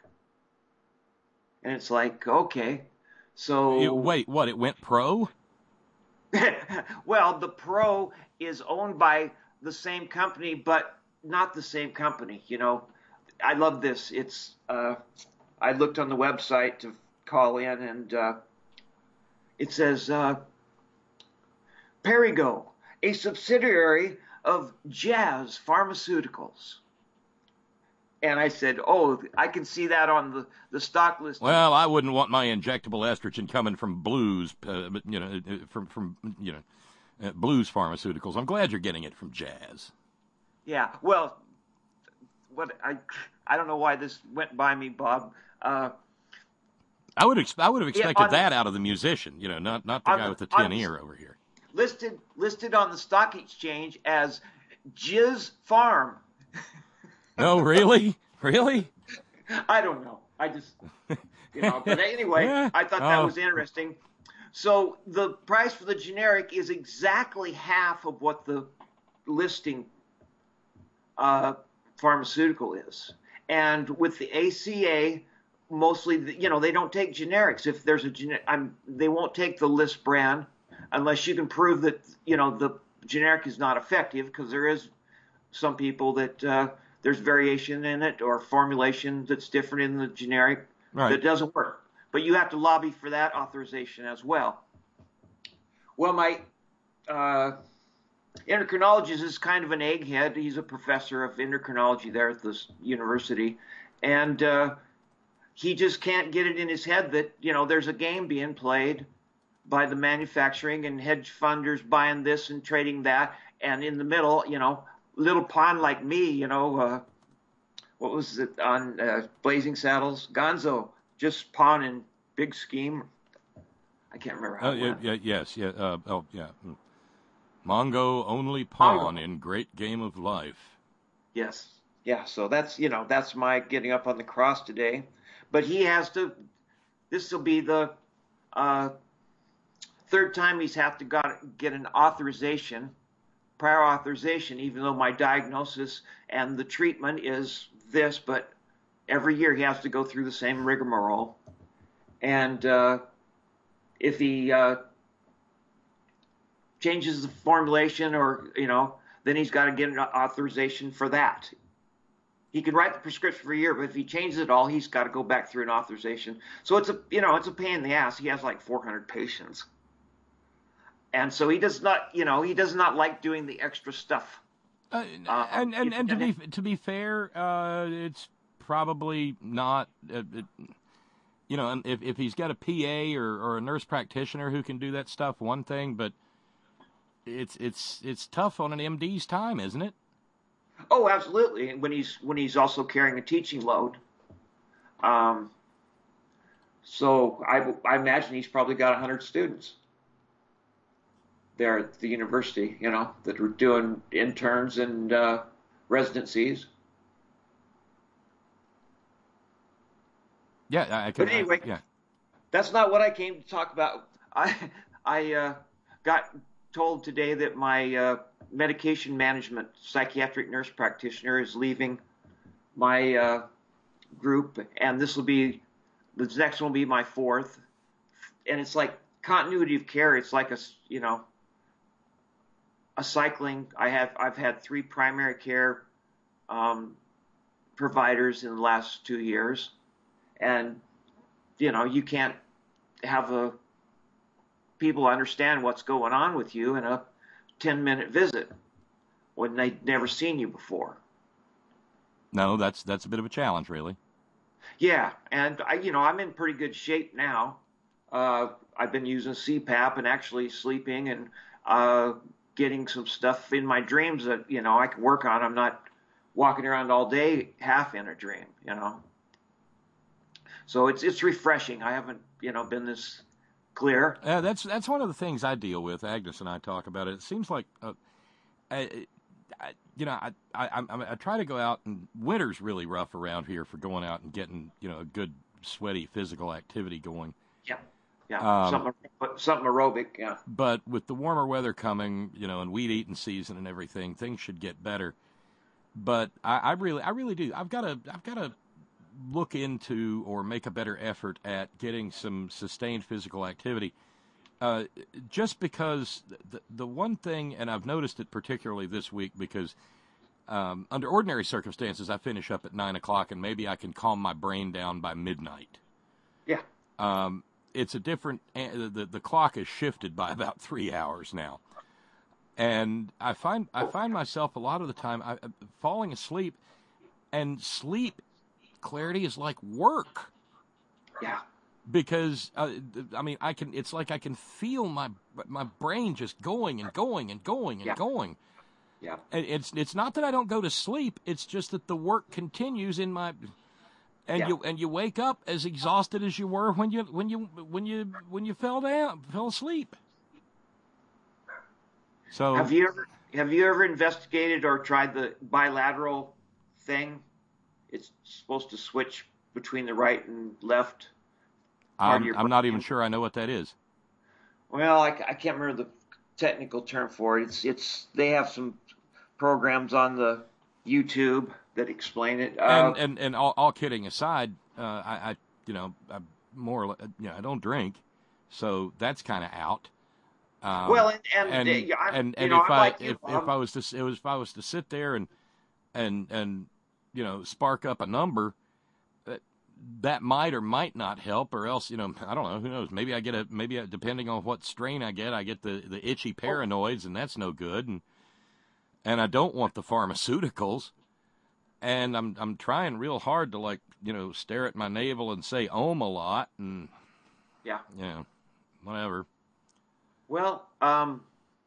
And it's like, okay, so... You, wait, what, it went pro? Well, the Pro is owned by the same company, but not the same company, you know. I love this. It's uh, I looked on the website to call in, and uh, it says uh, Perrigo, a subsidiary of Jazz Pharmaceuticals. And I said, "Oh, I can see that on the, the stock list." Well, I wouldn't want my injectable estrogen coming from Blues, uh, you know, from from you know, uh, Blues Pharmaceuticals. I'm glad you're getting it from Jazz. Yeah. Well, what I I don't know why this went by me, Bob. Uh, I would ex- I would have expected yeah, on, that out of the musician, you know, not not the guy the, with the tin the, ear over here. Listed listed on the stock exchange as Jizz Farm. Oh, really? Really? I don't know. I just, you know, but anyway, Yeah. I thought that Oh. was interesting. So the price for the generic is exactly half of what the listing uh, pharmaceutical is. And with the A C A, mostly, you know, they don't take generics. If there's a generic, I'm, they won't take the list brand unless you can prove that, you know, the generic is not effective, because there is some people that uh, there's variation in it or formulation that's different in the generic Right. that doesn't work. But you have to lobby for that authorization as well. Well, my uh, endocrinologist is kind of an egghead. He's a professor of endocrinology there at this university. And uh, he just can't get it in his head that, you know, there's a game being played by the manufacturing and hedge funders buying this and trading that. And in the middle, you know, little pawn like me, you know, uh, what was it on uh, Blazing Saddles? Gonzo, just pawn in big scheme. I can't remember how Oh, it yeah, went. yeah, yes, yeah, uh, oh, yeah. Mm. Mongo only pawn Mongo. in great game of life. Yes. Yeah, so that's, you know, that's my getting up on the cross today. But he has to, this will be the uh, third time he's have to got, get an authorization, prior authorization, even though my diagnosis and the treatment is this, but every year he has to go through the same rigmarole. And uh, if he uh, changes the formulation or, you know, then he's got to get an authorization for that. He can write the prescription for a year, but if he changes it all, he's got to go back through an authorization. So it's a, you know, it's a pain in the ass. He has like four hundred patients. And so he does not, you know, he does not like doing the extra stuff. Uh, uh, and and, and to be to be fair, uh, it's probably not, uh, it, you know, if if he's got a P A or, or a nurse practitioner who can do that stuff, one thing, but it's it's it's tough on an M D's time, isn't it? Oh, absolutely. When he's when he's also carrying a teaching load. Um. So I I imagine he's probably got a hundred students there at the university, you know, that are doing interns and uh, residencies. Yeah, I can. But anyway, I, yeah. That's not what I came to talk about. I I uh, got told today that my uh, medication management psychiatric nurse practitioner is leaving my uh, group, and this will be the next one will be my fourth. And it's like continuity of care. It's like a you know a cycling. I have I've had three primary care um, providers in the last two years, and you know you can't have a people understand what's going on with you in a ten minute visit when they've never seen you before. No, that's that's a bit of a challenge, really. Yeah, and I, you know, I'm in pretty good shape now. Uh, I've been using C PAP and actually sleeping and uh, getting some stuff in my dreams that you know I can work on. I'm not walking around all day half in a dream, you know. So it's it's refreshing. I haven't you know been this clear. Uh, that's that's one of the things I deal with. Agnes and I talk about it. It seems like, uh, I, I, you know, I, I I I try to go out, and winter's really rough around here for going out and getting you know a good sweaty physical activity going. Yeah, yeah, Um, something something aerobic. Yeah. But with the warmer weather coming, you know, and weed eating season and everything, things should get better. But I, I really, I really do. I've got to, I've got to look into or make a better effort at getting some sustained physical activity. Uh, just because the the one thing, and I've noticed it particularly this week, because um, under ordinary circumstances, I finish up at nine o'clock, and maybe I can calm my brain down by midnight. Yeah. Um, it's a different. The the clock is shifted by about three hours now, and I find I find myself a lot of the time I, falling asleep, and sleep clarity is like work. Yeah. Because uh, I mean, I can. It's like I can feel my my brain just going and going and going and Yeah. going. Yeah. And it's it's not that I don't go to sleep. It's just that the work continues in my. And Yeah. you and you wake up as exhausted as you were when you when you when you when you fell down fell asleep. So Have you ever have you ever investigated or tried the bilateral thing? It's supposed to switch between the right and left. part of I'm, your I'm not brain. even sure I know what that is. Well, I, I can't remember the technical term for it. It's it's they have some programs on the YouTube that explain it. Uh, And and and all, all kidding aside, uh, I, I you know I more or less, you know I don't drink, so that's kind of out. Um, well, and and, and uh, I'm, and, you and know, if I'm I like you, if, Bob. if I was to it was if I was to sit there and and and you know spark up a number, that that might or might not help, or else you know I don't know, who knows, maybe I get a maybe a, depending on what strain I get, I get the the itchy paranoids, and that's no good, and and I don't want the pharmaceuticals. And I'm I'm trying real hard to, like, you know, stare at my navel and say "om" a lot, and Yeah. you know, whatever. Well, um,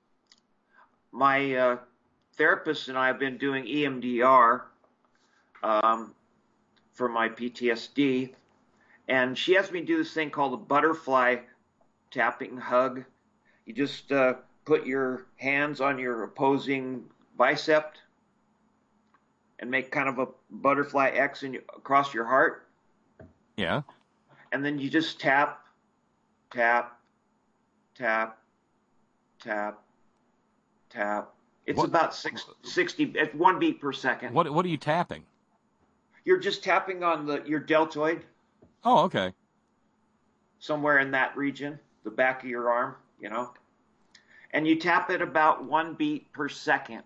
my uh, therapist and I have been doing E M D R um, for my P T S D, and she has me do this thing called a butterfly tapping hug. You just uh, put your hands on your opposing bicep and make kind of a butterfly X in your, across your heart. Yeah. And then you just tap, tap, tap, tap, tap. It's What- about six, sixty at one beat per second. What What are you tapping? You're just tapping on the your deltoid, Oh, okay. somewhere in that region, the back of your arm, you know. And you tap it about one beat per second.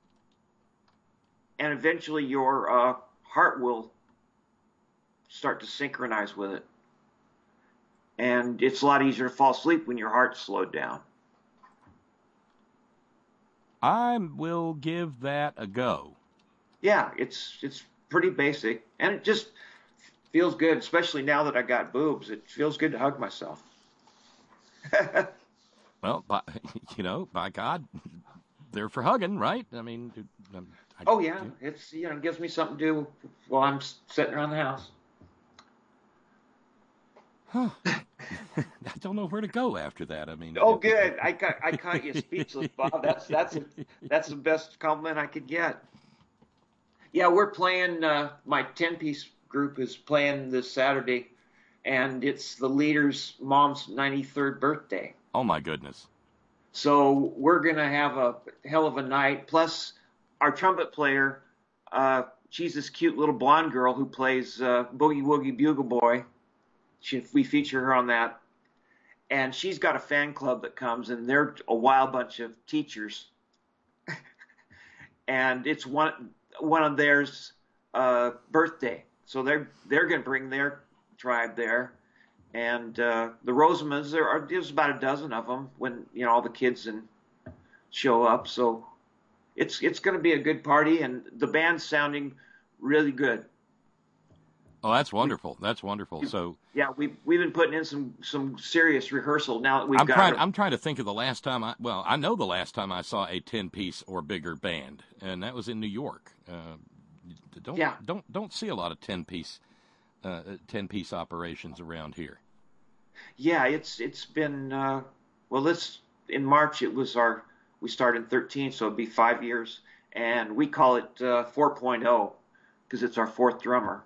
And eventually your uh, heart will start to synchronize with it. And it's a lot easier to fall asleep when your heart's slowed down. I will give that a go. Yeah, it's it's pretty basic. And it just feels good, especially now that I got boobs. It feels good to hug myself. Well, by, you know, by God, they're for hugging, right? I mean, um, I, Oh yeah, it's you know it gives me something to do while I'm s- sitting around the house. I don't know where to go after that. I mean, Oh good, I got I caught you speechless, Bob. That's that's that's the best compliment I could get. Yeah, we're playing. Uh, my ten-piece group is playing this Saturday, and it's the leader's mom's ninety-third birthday. Oh my goodness. So we're gonna have a hell of a night. Plus, our trumpet player, uh, she's this cute little blonde girl who plays uh, Boogie Woogie Bugle Boy. She, we feature her on that, and she's got a fan club that comes, and they're a wild bunch of teachers, and it's one one of theirs uh, birthday. So they're they're gonna bring their tribe there. And uh, the Rosamonds, there are there's about a dozen of them when you know all the kids and show up. So it's it's going to be a good party, and the band's sounding really good. Oh, that's wonderful. That's wonderful. So Yeah, we we've been putting in some some serious rehearsal now that we've I'm got. trying. a- I'm trying to think of the last time I. Well, I know the last time I saw a ten-piece or bigger band, and that was in New York. Uh, don't Yeah. don't don't see a lot of ten-piece uh, ten-piece operations around here. Yeah, it's it's been uh, well. This in March it was our we started in thirteen, so it'd be five years, and we call it uh, four point oh because it's our fourth drummer.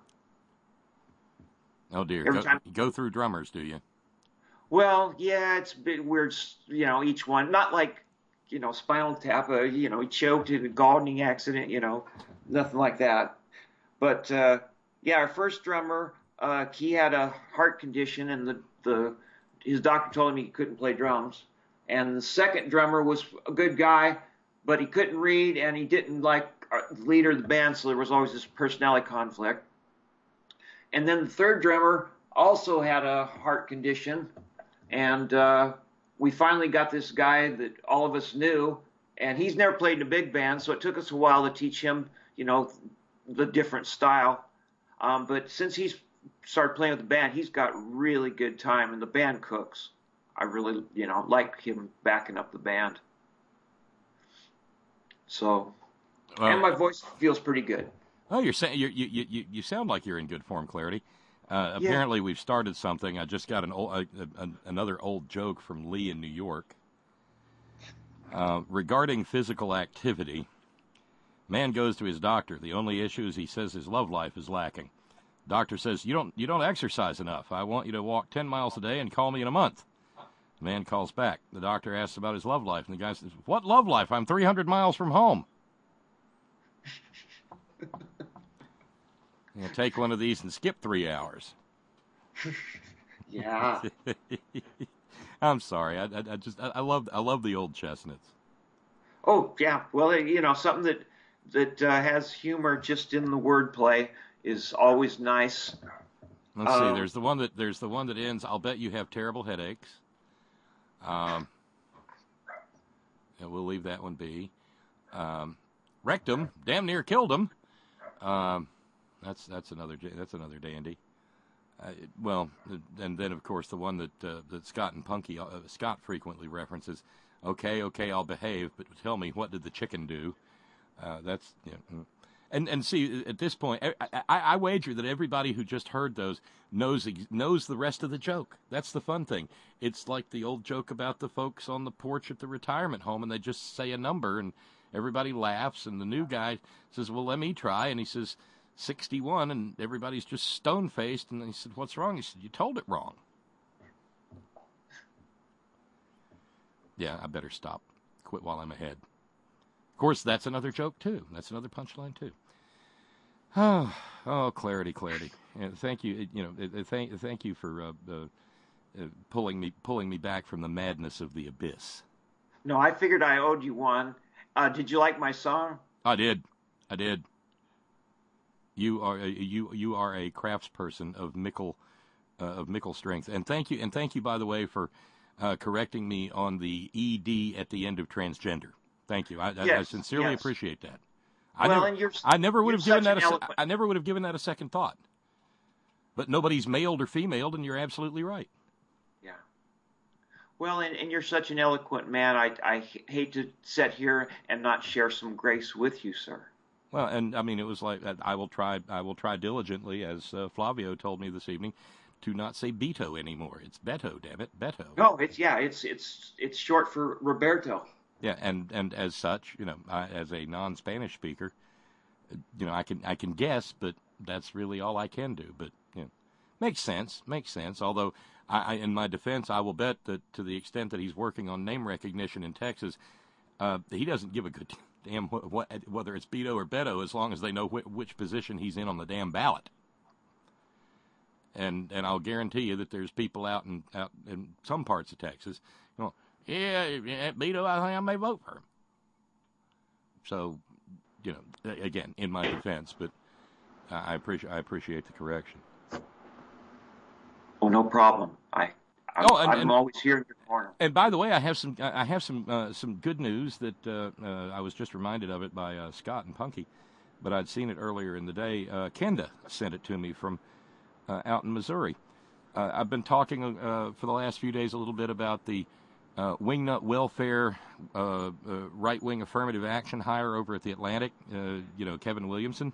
Oh dear. Every Go, time- go through drummers, do you? Well, yeah, it's a bit weird, you know, each one. Not like, you know, Spinal Tap, uh, you know, he choked in a gardening accident, you know, nothing like that. But, uh, yeah, our first drummer, uh, he had a heart condition, and the, the his doctor told him he couldn't play drums. And the second drummer was a good guy, but he couldn't read, and he didn't like our- the leader of the band, so there was always this personality conflict. And then the third drummer also had a heart condition, and uh, we finally got this guy that all of us knew, and he's never played in a big band, so it took us a while to teach him, you know, the different style. Um, but since he's started playing with the band, he's got really good time, and the band cooks. I really, you know, like him backing up the band. So, Well- and my voice feels pretty good. Oh, you're saying you you you you sound like you're in good form, Clarity. Uh, apparently, we've started something. I just got an old, uh, uh, another old joke from Lee in New York uh, regarding physical activity. Man goes to his doctor. The only issue is he says his love life is lacking. Doctor says you don't you don't exercise enough. I want you to walk ten miles a day and call me in a month. The man calls back. The doctor asks about his love life, and the guy says, "What love life? I'm three hundred miles from home." You know, take one of these and skip three hours. Yeah. I'm sorry. I, I, I just I, I love I love the old chestnuts. Oh yeah, well you know something that that uh, has humor just in the wordplay is always nice. Let's see. Um, There's the one that there's the one that ends. I'll bet you have terrible headaches. Um, and we'll leave that one be. Um, wrecked him. Damn near killed him. Um, that's that's another that's another dandy. Uh, well, and then of course the one that uh, that Scott and Punky uh, Scott frequently references. Okay, okay, I'll behave, but tell me, what did the chicken do? Uh, that's yeah. mm. And and see, at this point, I, I, I wager that everybody who just heard those knows knows the rest of the joke. That's the fun thing. It's like the old joke about the folks on the porch at the retirement home, and they just say a number, and everybody laughs, and the new guy says, "Well, let me try," and he says sixty-one, and everybody's just stone-faced, and he said, "What's wrong?" He said, "You told it wrong." Yeah, I better stop. Quit while I'm ahead. Of course, that's another joke, too. That's another punchline, too. Oh, oh, clarity, clarity. And thank you, you know, thank, thank you for uh, uh, uh, pulling me, pulling me back from the madness of the abyss. No, I figured I owed you one. Uh, did you like my song? I did, I did. You are a, you you are a craftsperson of mickle uh, of mickle strength, and thank you, and thank you, by the way, for uh, correcting me on the E D at the end of transgender. Thank you. I, yes, I, I sincerely yes. appreciate that. I well, never, and you're, I never would have given that. A, eloquent... I never would have given that a second thought. But nobody's maled or femaled, and you're absolutely right. Yeah. Well, and, and you're such an eloquent man. I I hate to sit here and not share some grace with you, sir. Well, and I mean, it was like I will try. I will try diligently, as uh, Flavio told me this evening, to not say Beto anymore. It's Beto, damn it, Beto. No, it's yeah, it's it's it's short for Roberto. Yeah, and, and as such, you know, I, as a non-Spanish speaker, you know, I can I can guess, but that's really all I can do. But you know, makes sense, makes sense. Although, I, I, in my defense, I will bet that to the extent that he's working on name recognition in Texas, uh, he doesn't give a good damn what, what, whether it's Beto or Beto, as long as they know wh- which position he's in on the damn ballot. And and I'll guarantee you that there's people out in out in some parts of Texas, you know, yeah, yeah, Beto, I think I may vote for him. So, you know, again, in my defense, but I appreciate I appreciate the correction. Oh, no problem. I I'm, oh, and, I'm and, always here in your corner. And by the way, I have some I have some uh, some good news that uh, uh, I was just reminded of it by uh, Scott and Punky, but I'd seen it earlier in the day. Uh, Kenda sent it to me from uh, out in Missouri. Uh, I've been talking uh, for the last few days a little bit about the uh, wingnut welfare uh, uh, right-wing affirmative action hire over at the Atlantic. Uh, you know, Kevin Williamson.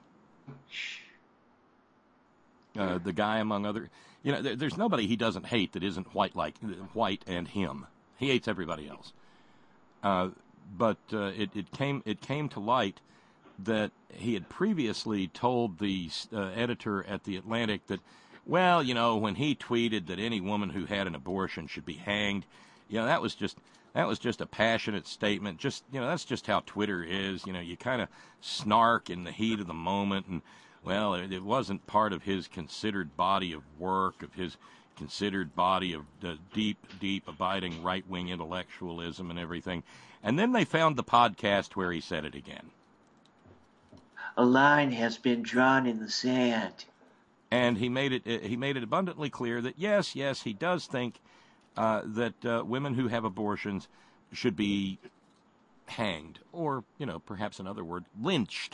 Uh, the guy, among other, you know, there, there's nobody he doesn't hate that isn't white like white and him. He hates everybody else. Uh, but uh, it, it came it came to light that he had previously told the uh, editor at the Atlantic that, well, you know, when he tweeted that any woman who had an abortion should be hanged, you know, that was just that was just a passionate statement. Just, you know, that's just how Twitter is. You know, you kind of snark in the heat of the moment, and well, it, it wasn't part of his considered body of work, of his considered body of uh, deep, deep, abiding right-wing intellectualism and everything. And then they found the podcast where he said it again. A line has been drawn in the sand. And he made it he made it abundantly clear that, yes, yes, he does think uh, that uh, women who have abortions should be hanged, or, you know, perhaps another word, lynched.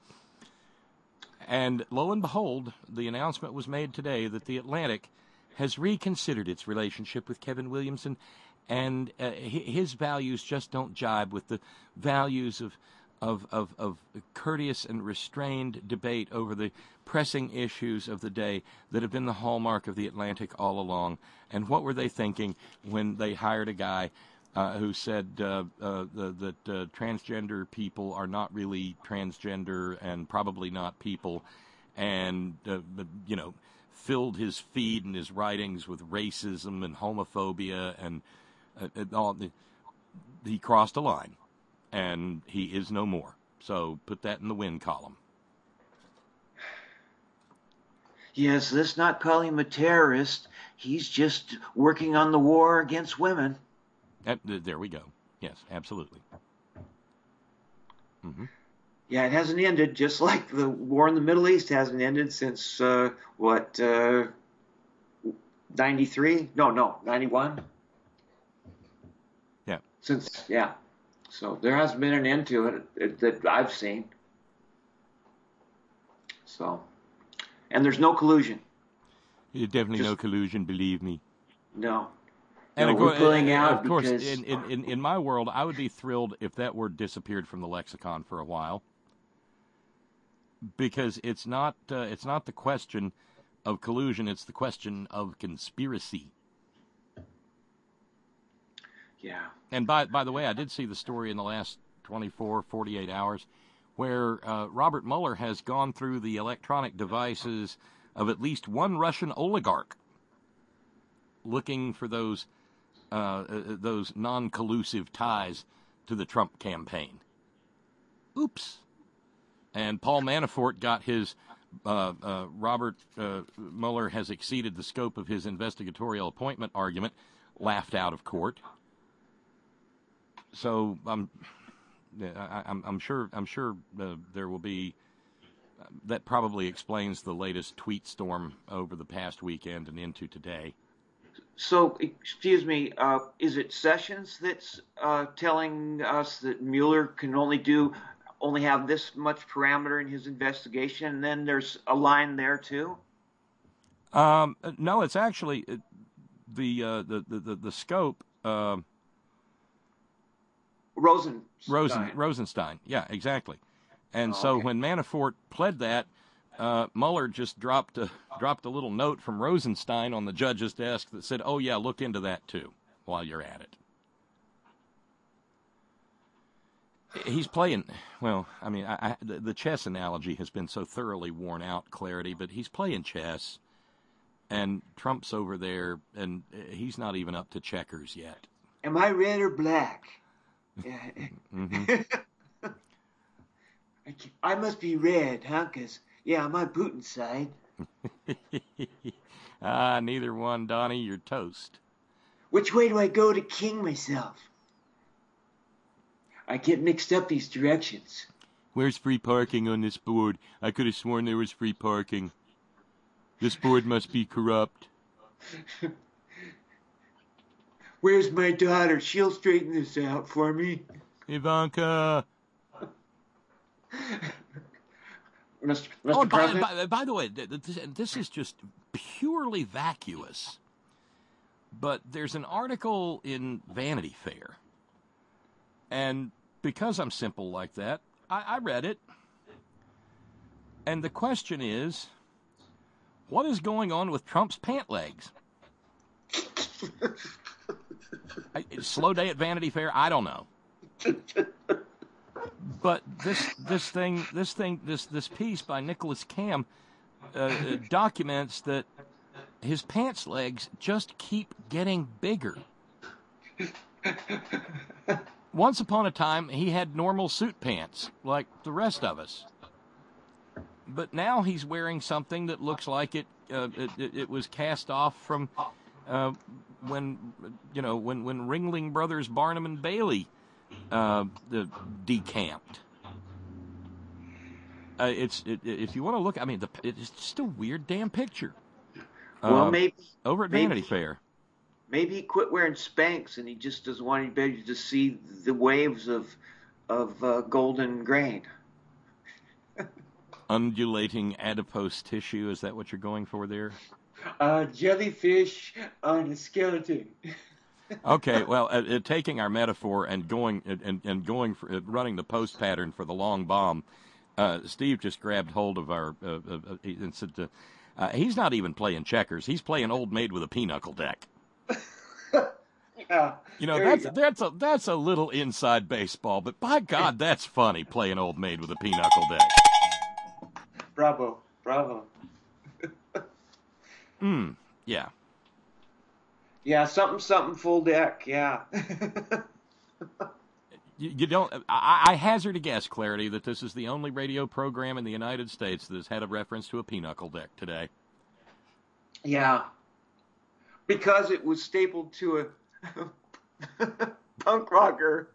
And lo and behold, the announcement was made today that the Atlantic has reconsidered its relationship with Kevin Williamson, and uh, his values just don't jibe with the values of, of, of, of courteous and restrained debate over the pressing issues of the day that have been the hallmark of the Atlantic all along. And what were they thinking when they hired a guy uh, who said uh, uh, the, that uh, transgender people are not really transgender and probably not people, and, uh, you know, filled his feed and his writings with racism and homophobia, and uh, all. He crossed a line, and he is no more. So put that in the win column. Yes, let's not call him a terrorist. He's just working on the war against women. Uh, there we go. Yes, absolutely. Mm-hmm. Yeah, it hasn't ended, just like the war in the Middle East hasn't ended since, uh, what, uh, ninety-three? No, no, ninety-one? Yeah. Since, yeah. So there hasn't been an end to it, it that I've seen. So, and there's no collusion. There's definitely Just, no collusion, believe me. No. And no, of course, we're pulling out of course because... in, in, in my world, I would be thrilled if that word disappeared from the lexicon for a while. Because it's not uh, it's not the question of collusion, it's the question of conspiracy. Yeah. And by by the way, I did see the story in the last twenty-four, forty-eight hours where uh, Robert Mueller has gone through the electronic devices of at least one Russian oligarch looking for those uh, those non-collusive ties to the Trump campaign. Oops. And Paul Manafort got his uh, uh, Robert uh, Mueller has exceeded the scope of his investigatorial appointment argument laughed out of court. So I'm, I, I'm, I'm sure, I'm sure uh, there will be. Uh, that probably explains the latest tweet storm over the past weekend and into today. So, excuse me, uh, is it Sessions that's uh, telling us that Mueller can only do, only have this much parameter in his investigation, and then there's a line there too? Um, no, it's actually the uh, the, the the the scope. Uh, Rosen Rosen Rosenstein, yeah, exactly. And oh, so okay. when Manafort pled that, uh, Mueller just dropped a dropped a little note from Rosenstein on the judge's desk that said, "Oh yeah, look into that too while you're at it." He's playing, well, I mean, I, I, the, the chess analogy has been so thoroughly worn out, Clarity, but he's playing chess, and Trump's over there, and he's not even up to checkers yet. Am I red or black? mm-hmm. I, I must be red, huh? Because, yeah, I'm on Putin's side. Ah, neither one, Donnie. You're toast. Which way do I go to king myself? I get mixed up these directions. Where's free parking on this board? I could have sworn there was free parking. This board must be corrupt. Where's my daughter? She'll straighten this out for me. Ivanka. Mister Mister Oh, by, President? by, by the way, this, this is just purely vacuous. But there's an article in Vanity Fair. And because I'm simple like that, I, I read it. And the question is, what is going on with Trump's pant legs? I, slow day at Vanity Fair? I don't know. But this this thing this thing this this piece by Nicholas Cam uh, documents that his pants legs just keep getting bigger. Once upon a time, he had normal suit pants, like the rest of us. But now he's wearing something that looks like it uh, it, it was cast off from uh, when, you know, when, when Ringling Brothers Barnum and Bailey uh, decamped. Uh, it's it, if you want to look, I mean, the, it's just a weird damn picture. Uh, Well, maybe over at maybe, Vanity Fair. Maybe he quit wearing Spanx and he just doesn't want anybody to see the waves of of uh, golden grain. Undulating adipose tissue, is that what you're going for there? Uh, jellyfish on a skeleton. Okay, well, uh, uh, taking our metaphor and going uh, and and going for uh, running the post pattern for the long bomb, uh, Steve just grabbed hold of our uh, uh, uh, and said, uh, uh, "He's not even playing checkers; he's playing old maid with a pinochle deck." Yeah, you know, there that's you go. that's a that's a little inside baseball, but by God, that's funny playing old maid with a pinochle deck. Bravo, bravo. Hmm. Yeah. Yeah, something, something, full deck. Yeah. You, you don't. I, I hazard a guess, Clarity, that this is the only radio program in the United States that has had a reference to a pinochle deck today. Yeah. Because it was stapled to a punk rocker.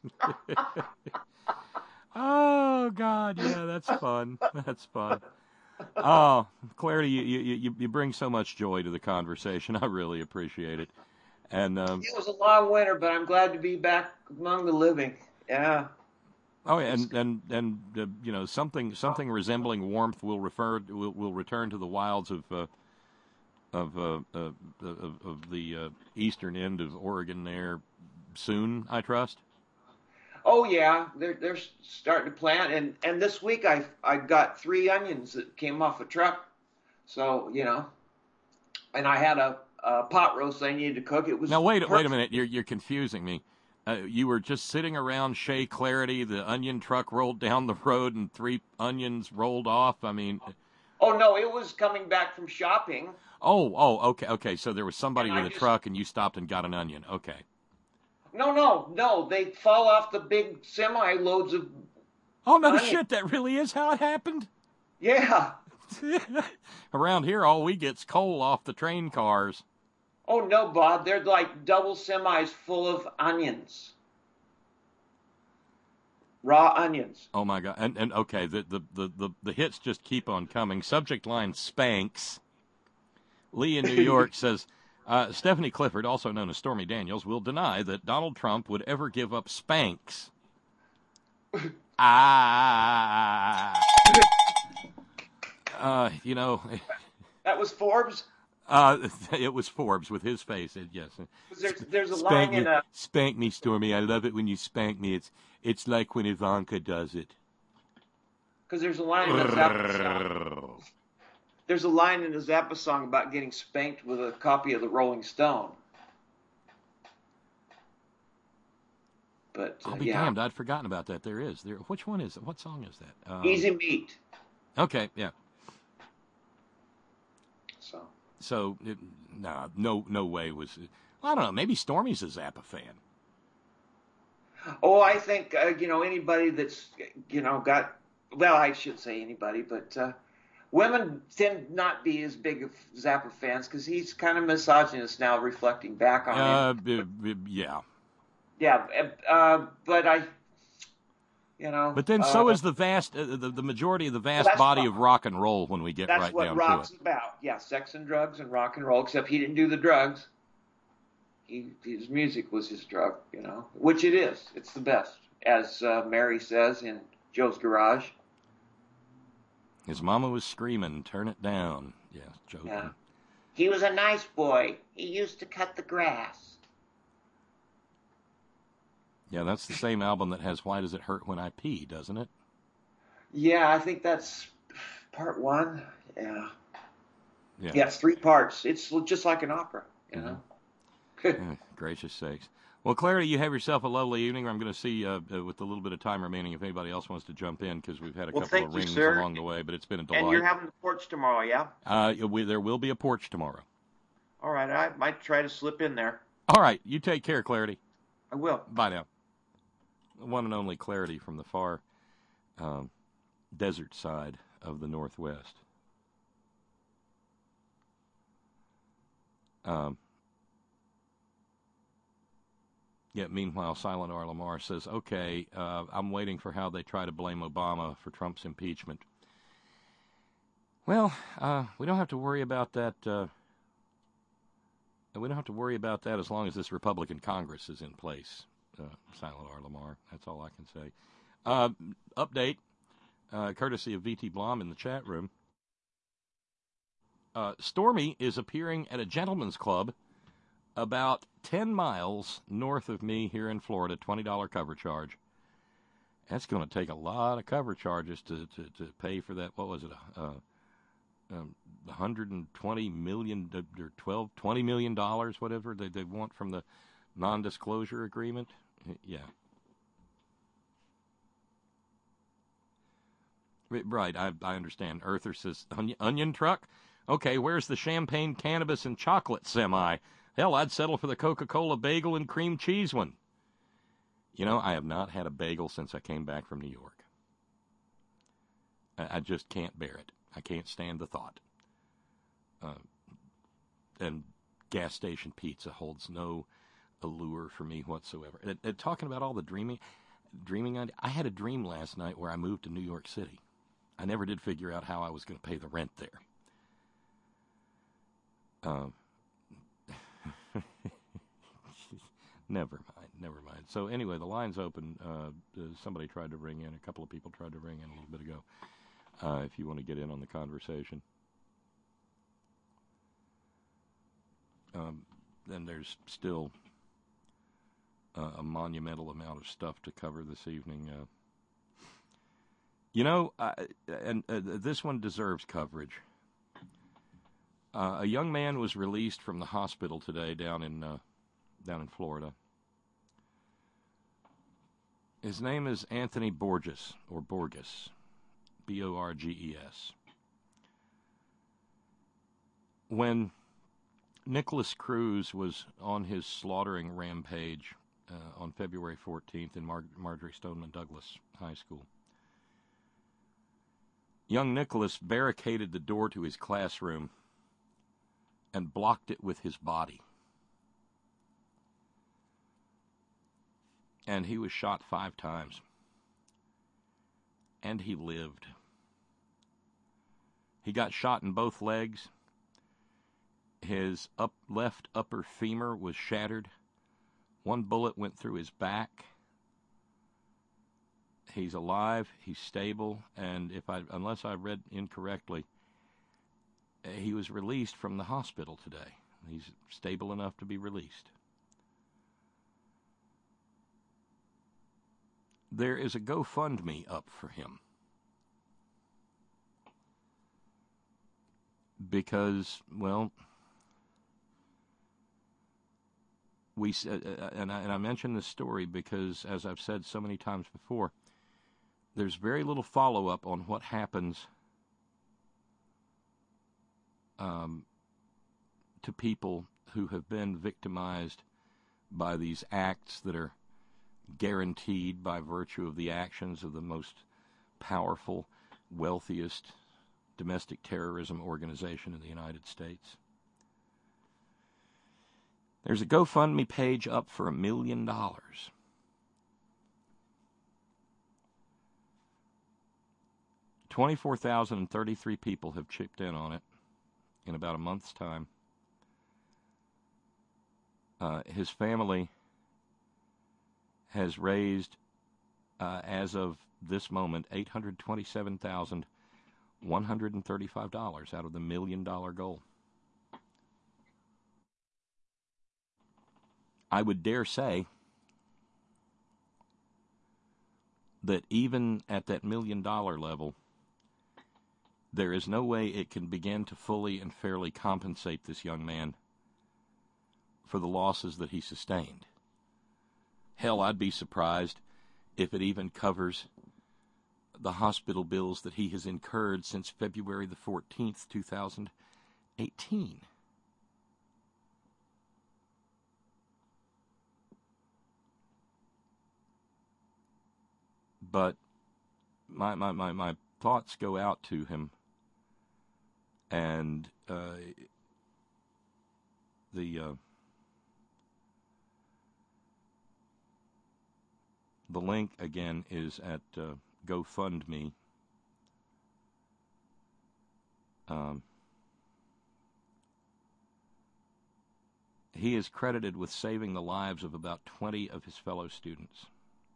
Oh God, yeah, that's fun. That's fun. Oh, Clarity, you, you you bring so much joy to the conversation. I really appreciate it. And um, It was a long winter, but I'm glad to be back among the living. Yeah. oh, and and and uh, you know, something something resembling warmth will refer will will return to the wilds of uh, of, uh, uh, of of the uh, eastern end of Oregon there soon, I trust. Oh yeah, they're they're starting to plant, and, and this week I I got three onions that came off a truck, so you know, and I had a, a pot roast I needed to cook. It was Now wait perfect. wait a minute, you're you're confusing me. Uh, you were just sitting around Shea Clarity, the onion truck rolled down the road, and three onions rolled off. I mean, Oh no, it was coming back from shopping. Oh, oh, okay, okay. So there was somebody And I with a just- truck, and you stopped and got an onion. Okay. No, no, no. They fall off the big semi loads of. Oh no, Onion. shit! That really is how it happened. Yeah. Around here, all we get's coal off the train cars. Oh no, Bob. They're like double semis full of onions. Raw onions. Oh my god! And and okay, the the the the, the hits just keep on coming. Subject line: Spanx. Lee in New York says. Uh, Stephanie Clifford, also known as Stormy Daniels, will deny that Donald Trump would ever give up Spanx. ah, uh, you know, That was Forbes. uh, it was Forbes with his face. It, yes, There's, there's a spank line me, in a. spank me, Stormy. I love it when you spank me. It's it's like when Ivanka does it. Because there's a line in a Zappa song. There's a line in a Zappa song about getting spanked with a copy of the Rolling Stone. But uh, I'll be yeah, damned, I'd forgotten about that. There is. There. Which one is it? What song is that? Um, Easy Meat. Okay, yeah. So So, it, nah, no, no way was. I don't know. Maybe Stormy's a Zappa fan. Oh, I think, uh, you know, anybody that's, you know, got, well, I should say anybody, but uh, women tend not be as big of Zappa fans because he's kind of misogynist now, reflecting back on Uh, it. b- b- yeah. Yeah, uh, but I, you know. But then so uh, is the vast, uh, the, the majority of the vast that's body rock. of rock and roll when we get That's right what down rock's to it. about. Yeah, sex and drugs and rock and roll, except he didn't do the drugs. He, his music was his drug, you know, which it is. It's the best, as uh, Mary says in Joe's Garage. His mama was screaming, "Turn it down." Yeah, joking. Yeah. He was a nice boy. He used to cut the grass. Yeah, that's the same album that has "Why Does It Hurt When I Pee," doesn't it? Yeah, I think that's part one. Yeah. Yeah. Yeah, it's three parts. It's just like an opera, you know. Mm, gracious sakes. Well, Clarity, you have yourself a lovely evening. I'm going to see, uh, uh, with a little bit of time remaining, if anybody else wants to jump in, because we've had a Well, couple thank of you, rings sir. along the way, but it's been a delight. And you're having the porch tomorrow, yeah? Uh, we, there will be a porch tomorrow. All right, I might try to slip in there. All right, you take care, Clarity. I will. Bye now. The one and only Clarity from the far um, desert side of the Northwest. Um, yeah, meanwhile, Silent R. Lamar says, okay, uh, I'm waiting for how they try to blame Obama for Trump's impeachment. Well, uh, we don't have to worry about that. Uh, we don't have to worry about that as long as this Republican Congress is in place. Uh, Silent R. Lamar. That's all I can say. Uh, update, uh, courtesy of V T Blom in the chat room. Uh, Stormy is appearing at a gentleman's club about ten miles north of me here in Florida, twenty dollars cover charge. That's going to take a lot of cover charges to, to, to pay for that. What was it? Uh, um, one hundred twenty million dollars or twelve, twenty million dollars, whatever they, they want from the non-disclosure agreement. Yeah. Right, I, I understand. Earther says, onion, onion truck? Okay, where's the champagne, cannabis, and chocolate semi? Hell, I'd settle for the Coca-Cola bagel and cream cheese one. You know, I have not had a bagel since I came back from New York. I, I just can't bear it. I can't stand the thought. Uh, and gas station pizza holds no allure for me whatsoever. And, and talking about all the dreaming, dreaming idea, I had a dream last night where I moved to New York City. I never did figure out how I was going to pay the rent there. Uh, never mind, never mind. So anyway, the line's open. Uh, somebody tried to ring in. A couple of people tried to ring in a little bit ago. Uh, if you want to get in on the conversation. Um, then there's still uh, a monumental amount of stuff to cover this evening. Uh, you know, I, and uh, this one deserves coverage. Uh, a young man was released from the hospital today down in uh, down in Florida. His name is Anthony Borges, or Borges, B O R G E S. When Nicholas Cruz was on his slaughtering rampage uh, on February fourteenth in Mar- Marjorie Stoneman Douglas High School, young Nicholas barricaded the door to his classroom and blocked it with his body. And he was shot five times. And he lived. He got shot in both legs. His up left upper femur was shattered. One bullet went through his back. He's alive, he's stable, and if I, unless I read incorrectly, he was released from the hospital today. He's stable enough to be released. There is a GoFundMe up for him. Because, well, we uh, and I, and I mention this story because, as I've said so many times before, there's very little follow-up on what happens um, to people who have been victimized by these acts that are guaranteed by virtue of the actions of the most powerful, wealthiest domestic terrorism organization in the United States. There's a GoFundMe page up for a million dollars. twenty-four thousand thirty-three people have chipped in on it in about a month's time. Uh, his family has raised, uh, as of this moment, eight hundred twenty-seven thousand one hundred thirty-five dollars out of the million-dollar goal. I would dare say that even at that million-dollar level, there is no way it can begin to fully and fairly compensate this young man for the losses that he sustained. Hell, I'd be surprised if it even covers the hospital bills that he has incurred since February the fourteenth, two thousand eighteen. But my, my, my, my thoughts go out to him, and uh, the uh, the link again is at uh, GoFundMe. Um, he is credited with saving the lives of about twenty of his fellow students.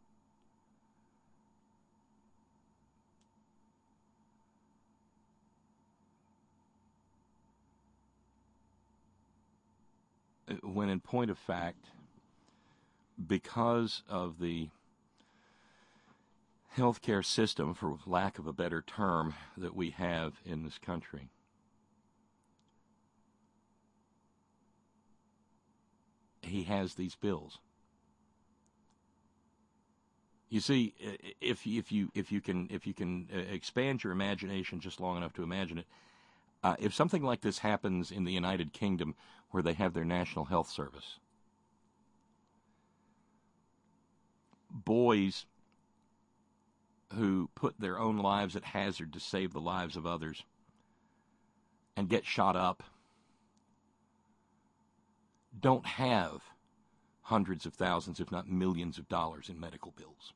When in point of fact, because of the healthcare system, for lack of a better term, that we have in this country, he has these bills. You see, if if you if you can if you can expand your imagination just long enough to imagine it, uh, if something like this happens in the United Kingdom, where they have their National Health Service, boys who put their own lives at hazard to save the lives of others and get shot up don't have hundreds of thousands, if not millions of dollars in medical bills.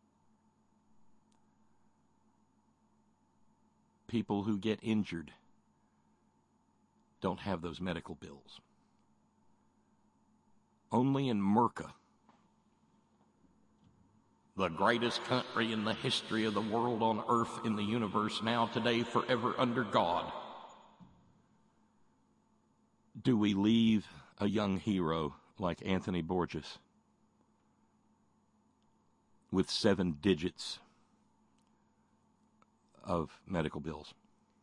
People who get injured don't have those medical bills. Only in Merca, the greatest country in the history of the world, on earth, in the universe, now, today, forever, under God, do we leave a young hero like Anthony Borges with seven digits of medical bills.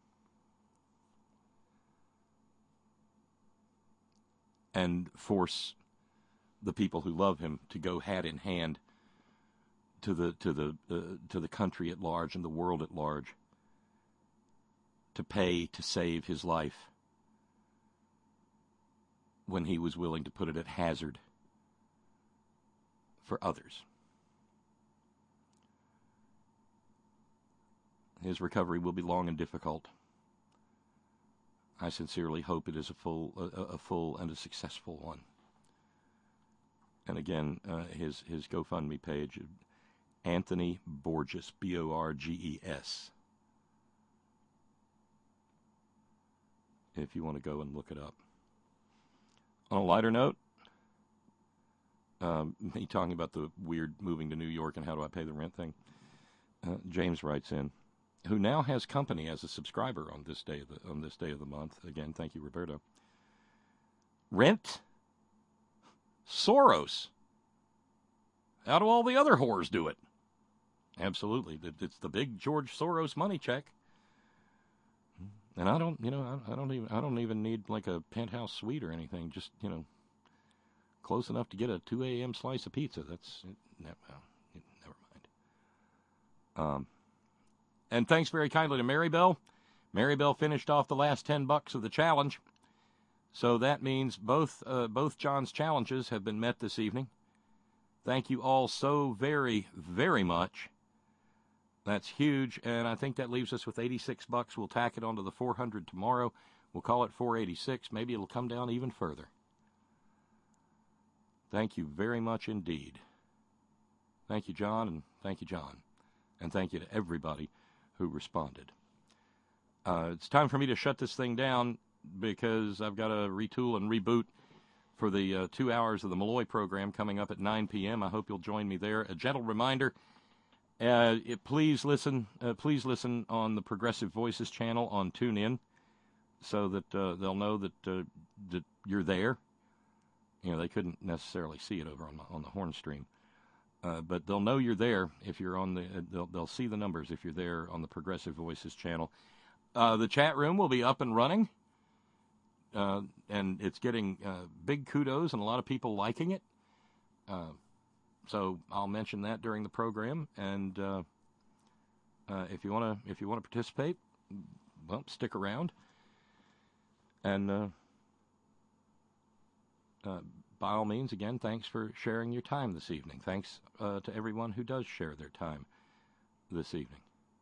And force the people who love him to go hat in hand to the to the uh, to the country at large and the world at large to pay to save his life when he was willing to put it at hazard for others. His recovery will be long and difficult. I sincerely hope it is a full, a, a full and a successful one. And again, uh, his his GoFundMe page, Anthony Borges, B O R G E S. If you want to go and look it up. On a lighter note, um, me talking about the weird moving to New York and how do I pay the rent thing. Uh, James writes in, who now has company as a subscriber on this day of the on this day of the month. Again, thank you, Roberto. Rent Soros. How do all the other whores do it? Absolutely, it's the big George Soros money check. And I don't, you know, I, I don't even, I don't even need like a penthouse suite or anything. Just, you know, close enough to get a two a.m. slice of pizza. That's it, well, it, never mind. Um. And thanks very kindly to Marybelle. Marybelle finished off the last ten bucks of the challenge. So that means both uh, both John's challenges have been met this evening. Thank you all so very, very much. That's huge, and I think that leaves us with eighty-six bucks. We'll tack it onto the four hundred tomorrow. We'll call it four eighty-six. Maybe it'll come down even further. Thank you very much indeed. Thank you, John, and thank you, John. And thank you to everybody who responded. Uh, it's time for me to shut this thing down because I've got to retool and reboot for the uh, two hours of the Malloy program coming up at nine p.m. I hope you'll join me there. A gentle reminder, uh, it, please listen uh, please listen on the Progressive Voices channel on TuneIn so that uh, they'll know that, uh, that you're there. You know, they couldn't necessarily see it over on, my, on the horn stream. Uh, but they'll know you're there if you're on the, uh, they'll, they'll see the numbers if you're there on the Progressive Voices channel. Uh, the chat room will be up and running, uh, and it's getting uh, big kudos and a lot of people liking it. Uh, so I'll mention that during the program, and uh, uh, if you want to, if you want to participate, well, stick around. And uh, uh, by all means, again, thanks for sharing your time this evening. Thanks uh, to everyone who does share their time this evening.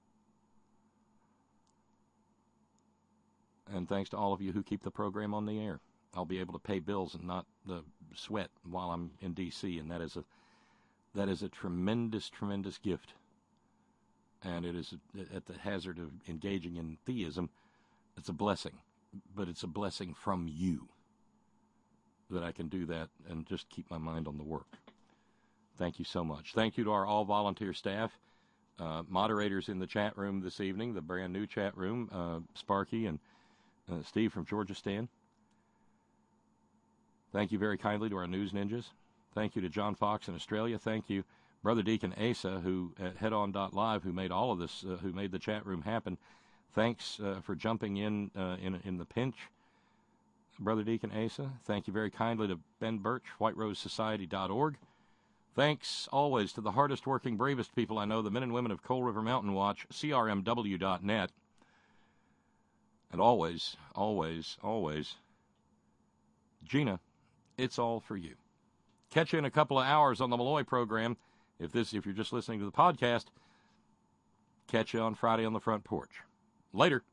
And thanks to all of you who keep the program on the air. I'll be able to pay bills and not uh, sweat while I'm in D C, and that is a that is a tremendous, tremendous gift. And it is, at the hazard of engaging in theism, it's a blessing. But it's a blessing from you that I can do that and just keep my mind on the work. Thank you so much. Thank you to our all-volunteer staff, uh, moderators in the chat room this evening, the brand new chat room, uh, Sparky and uh, Steve from Georgistan. Thank you very kindly to our news ninjas. Thank you to John Fox in Australia. Thank you, Brother Deacon Asa, who at head on dot live, who made all of this, uh, who made the chat room happen. Thanks uh, for jumping in, uh, in in the pinch, Brother Deacon Asa. Thank you very kindly to Ben Birch, white rose society dot org. Thanks always to the hardest working, bravest people I know, the men and women of Coal River Mountain Watch, C R M W dot net. And always, always, always, Gina, it's all for you. Catch you in a couple of hours on the Malloy program. If this, if you're just listening to the podcast, catch you on Friday on the front porch. Later.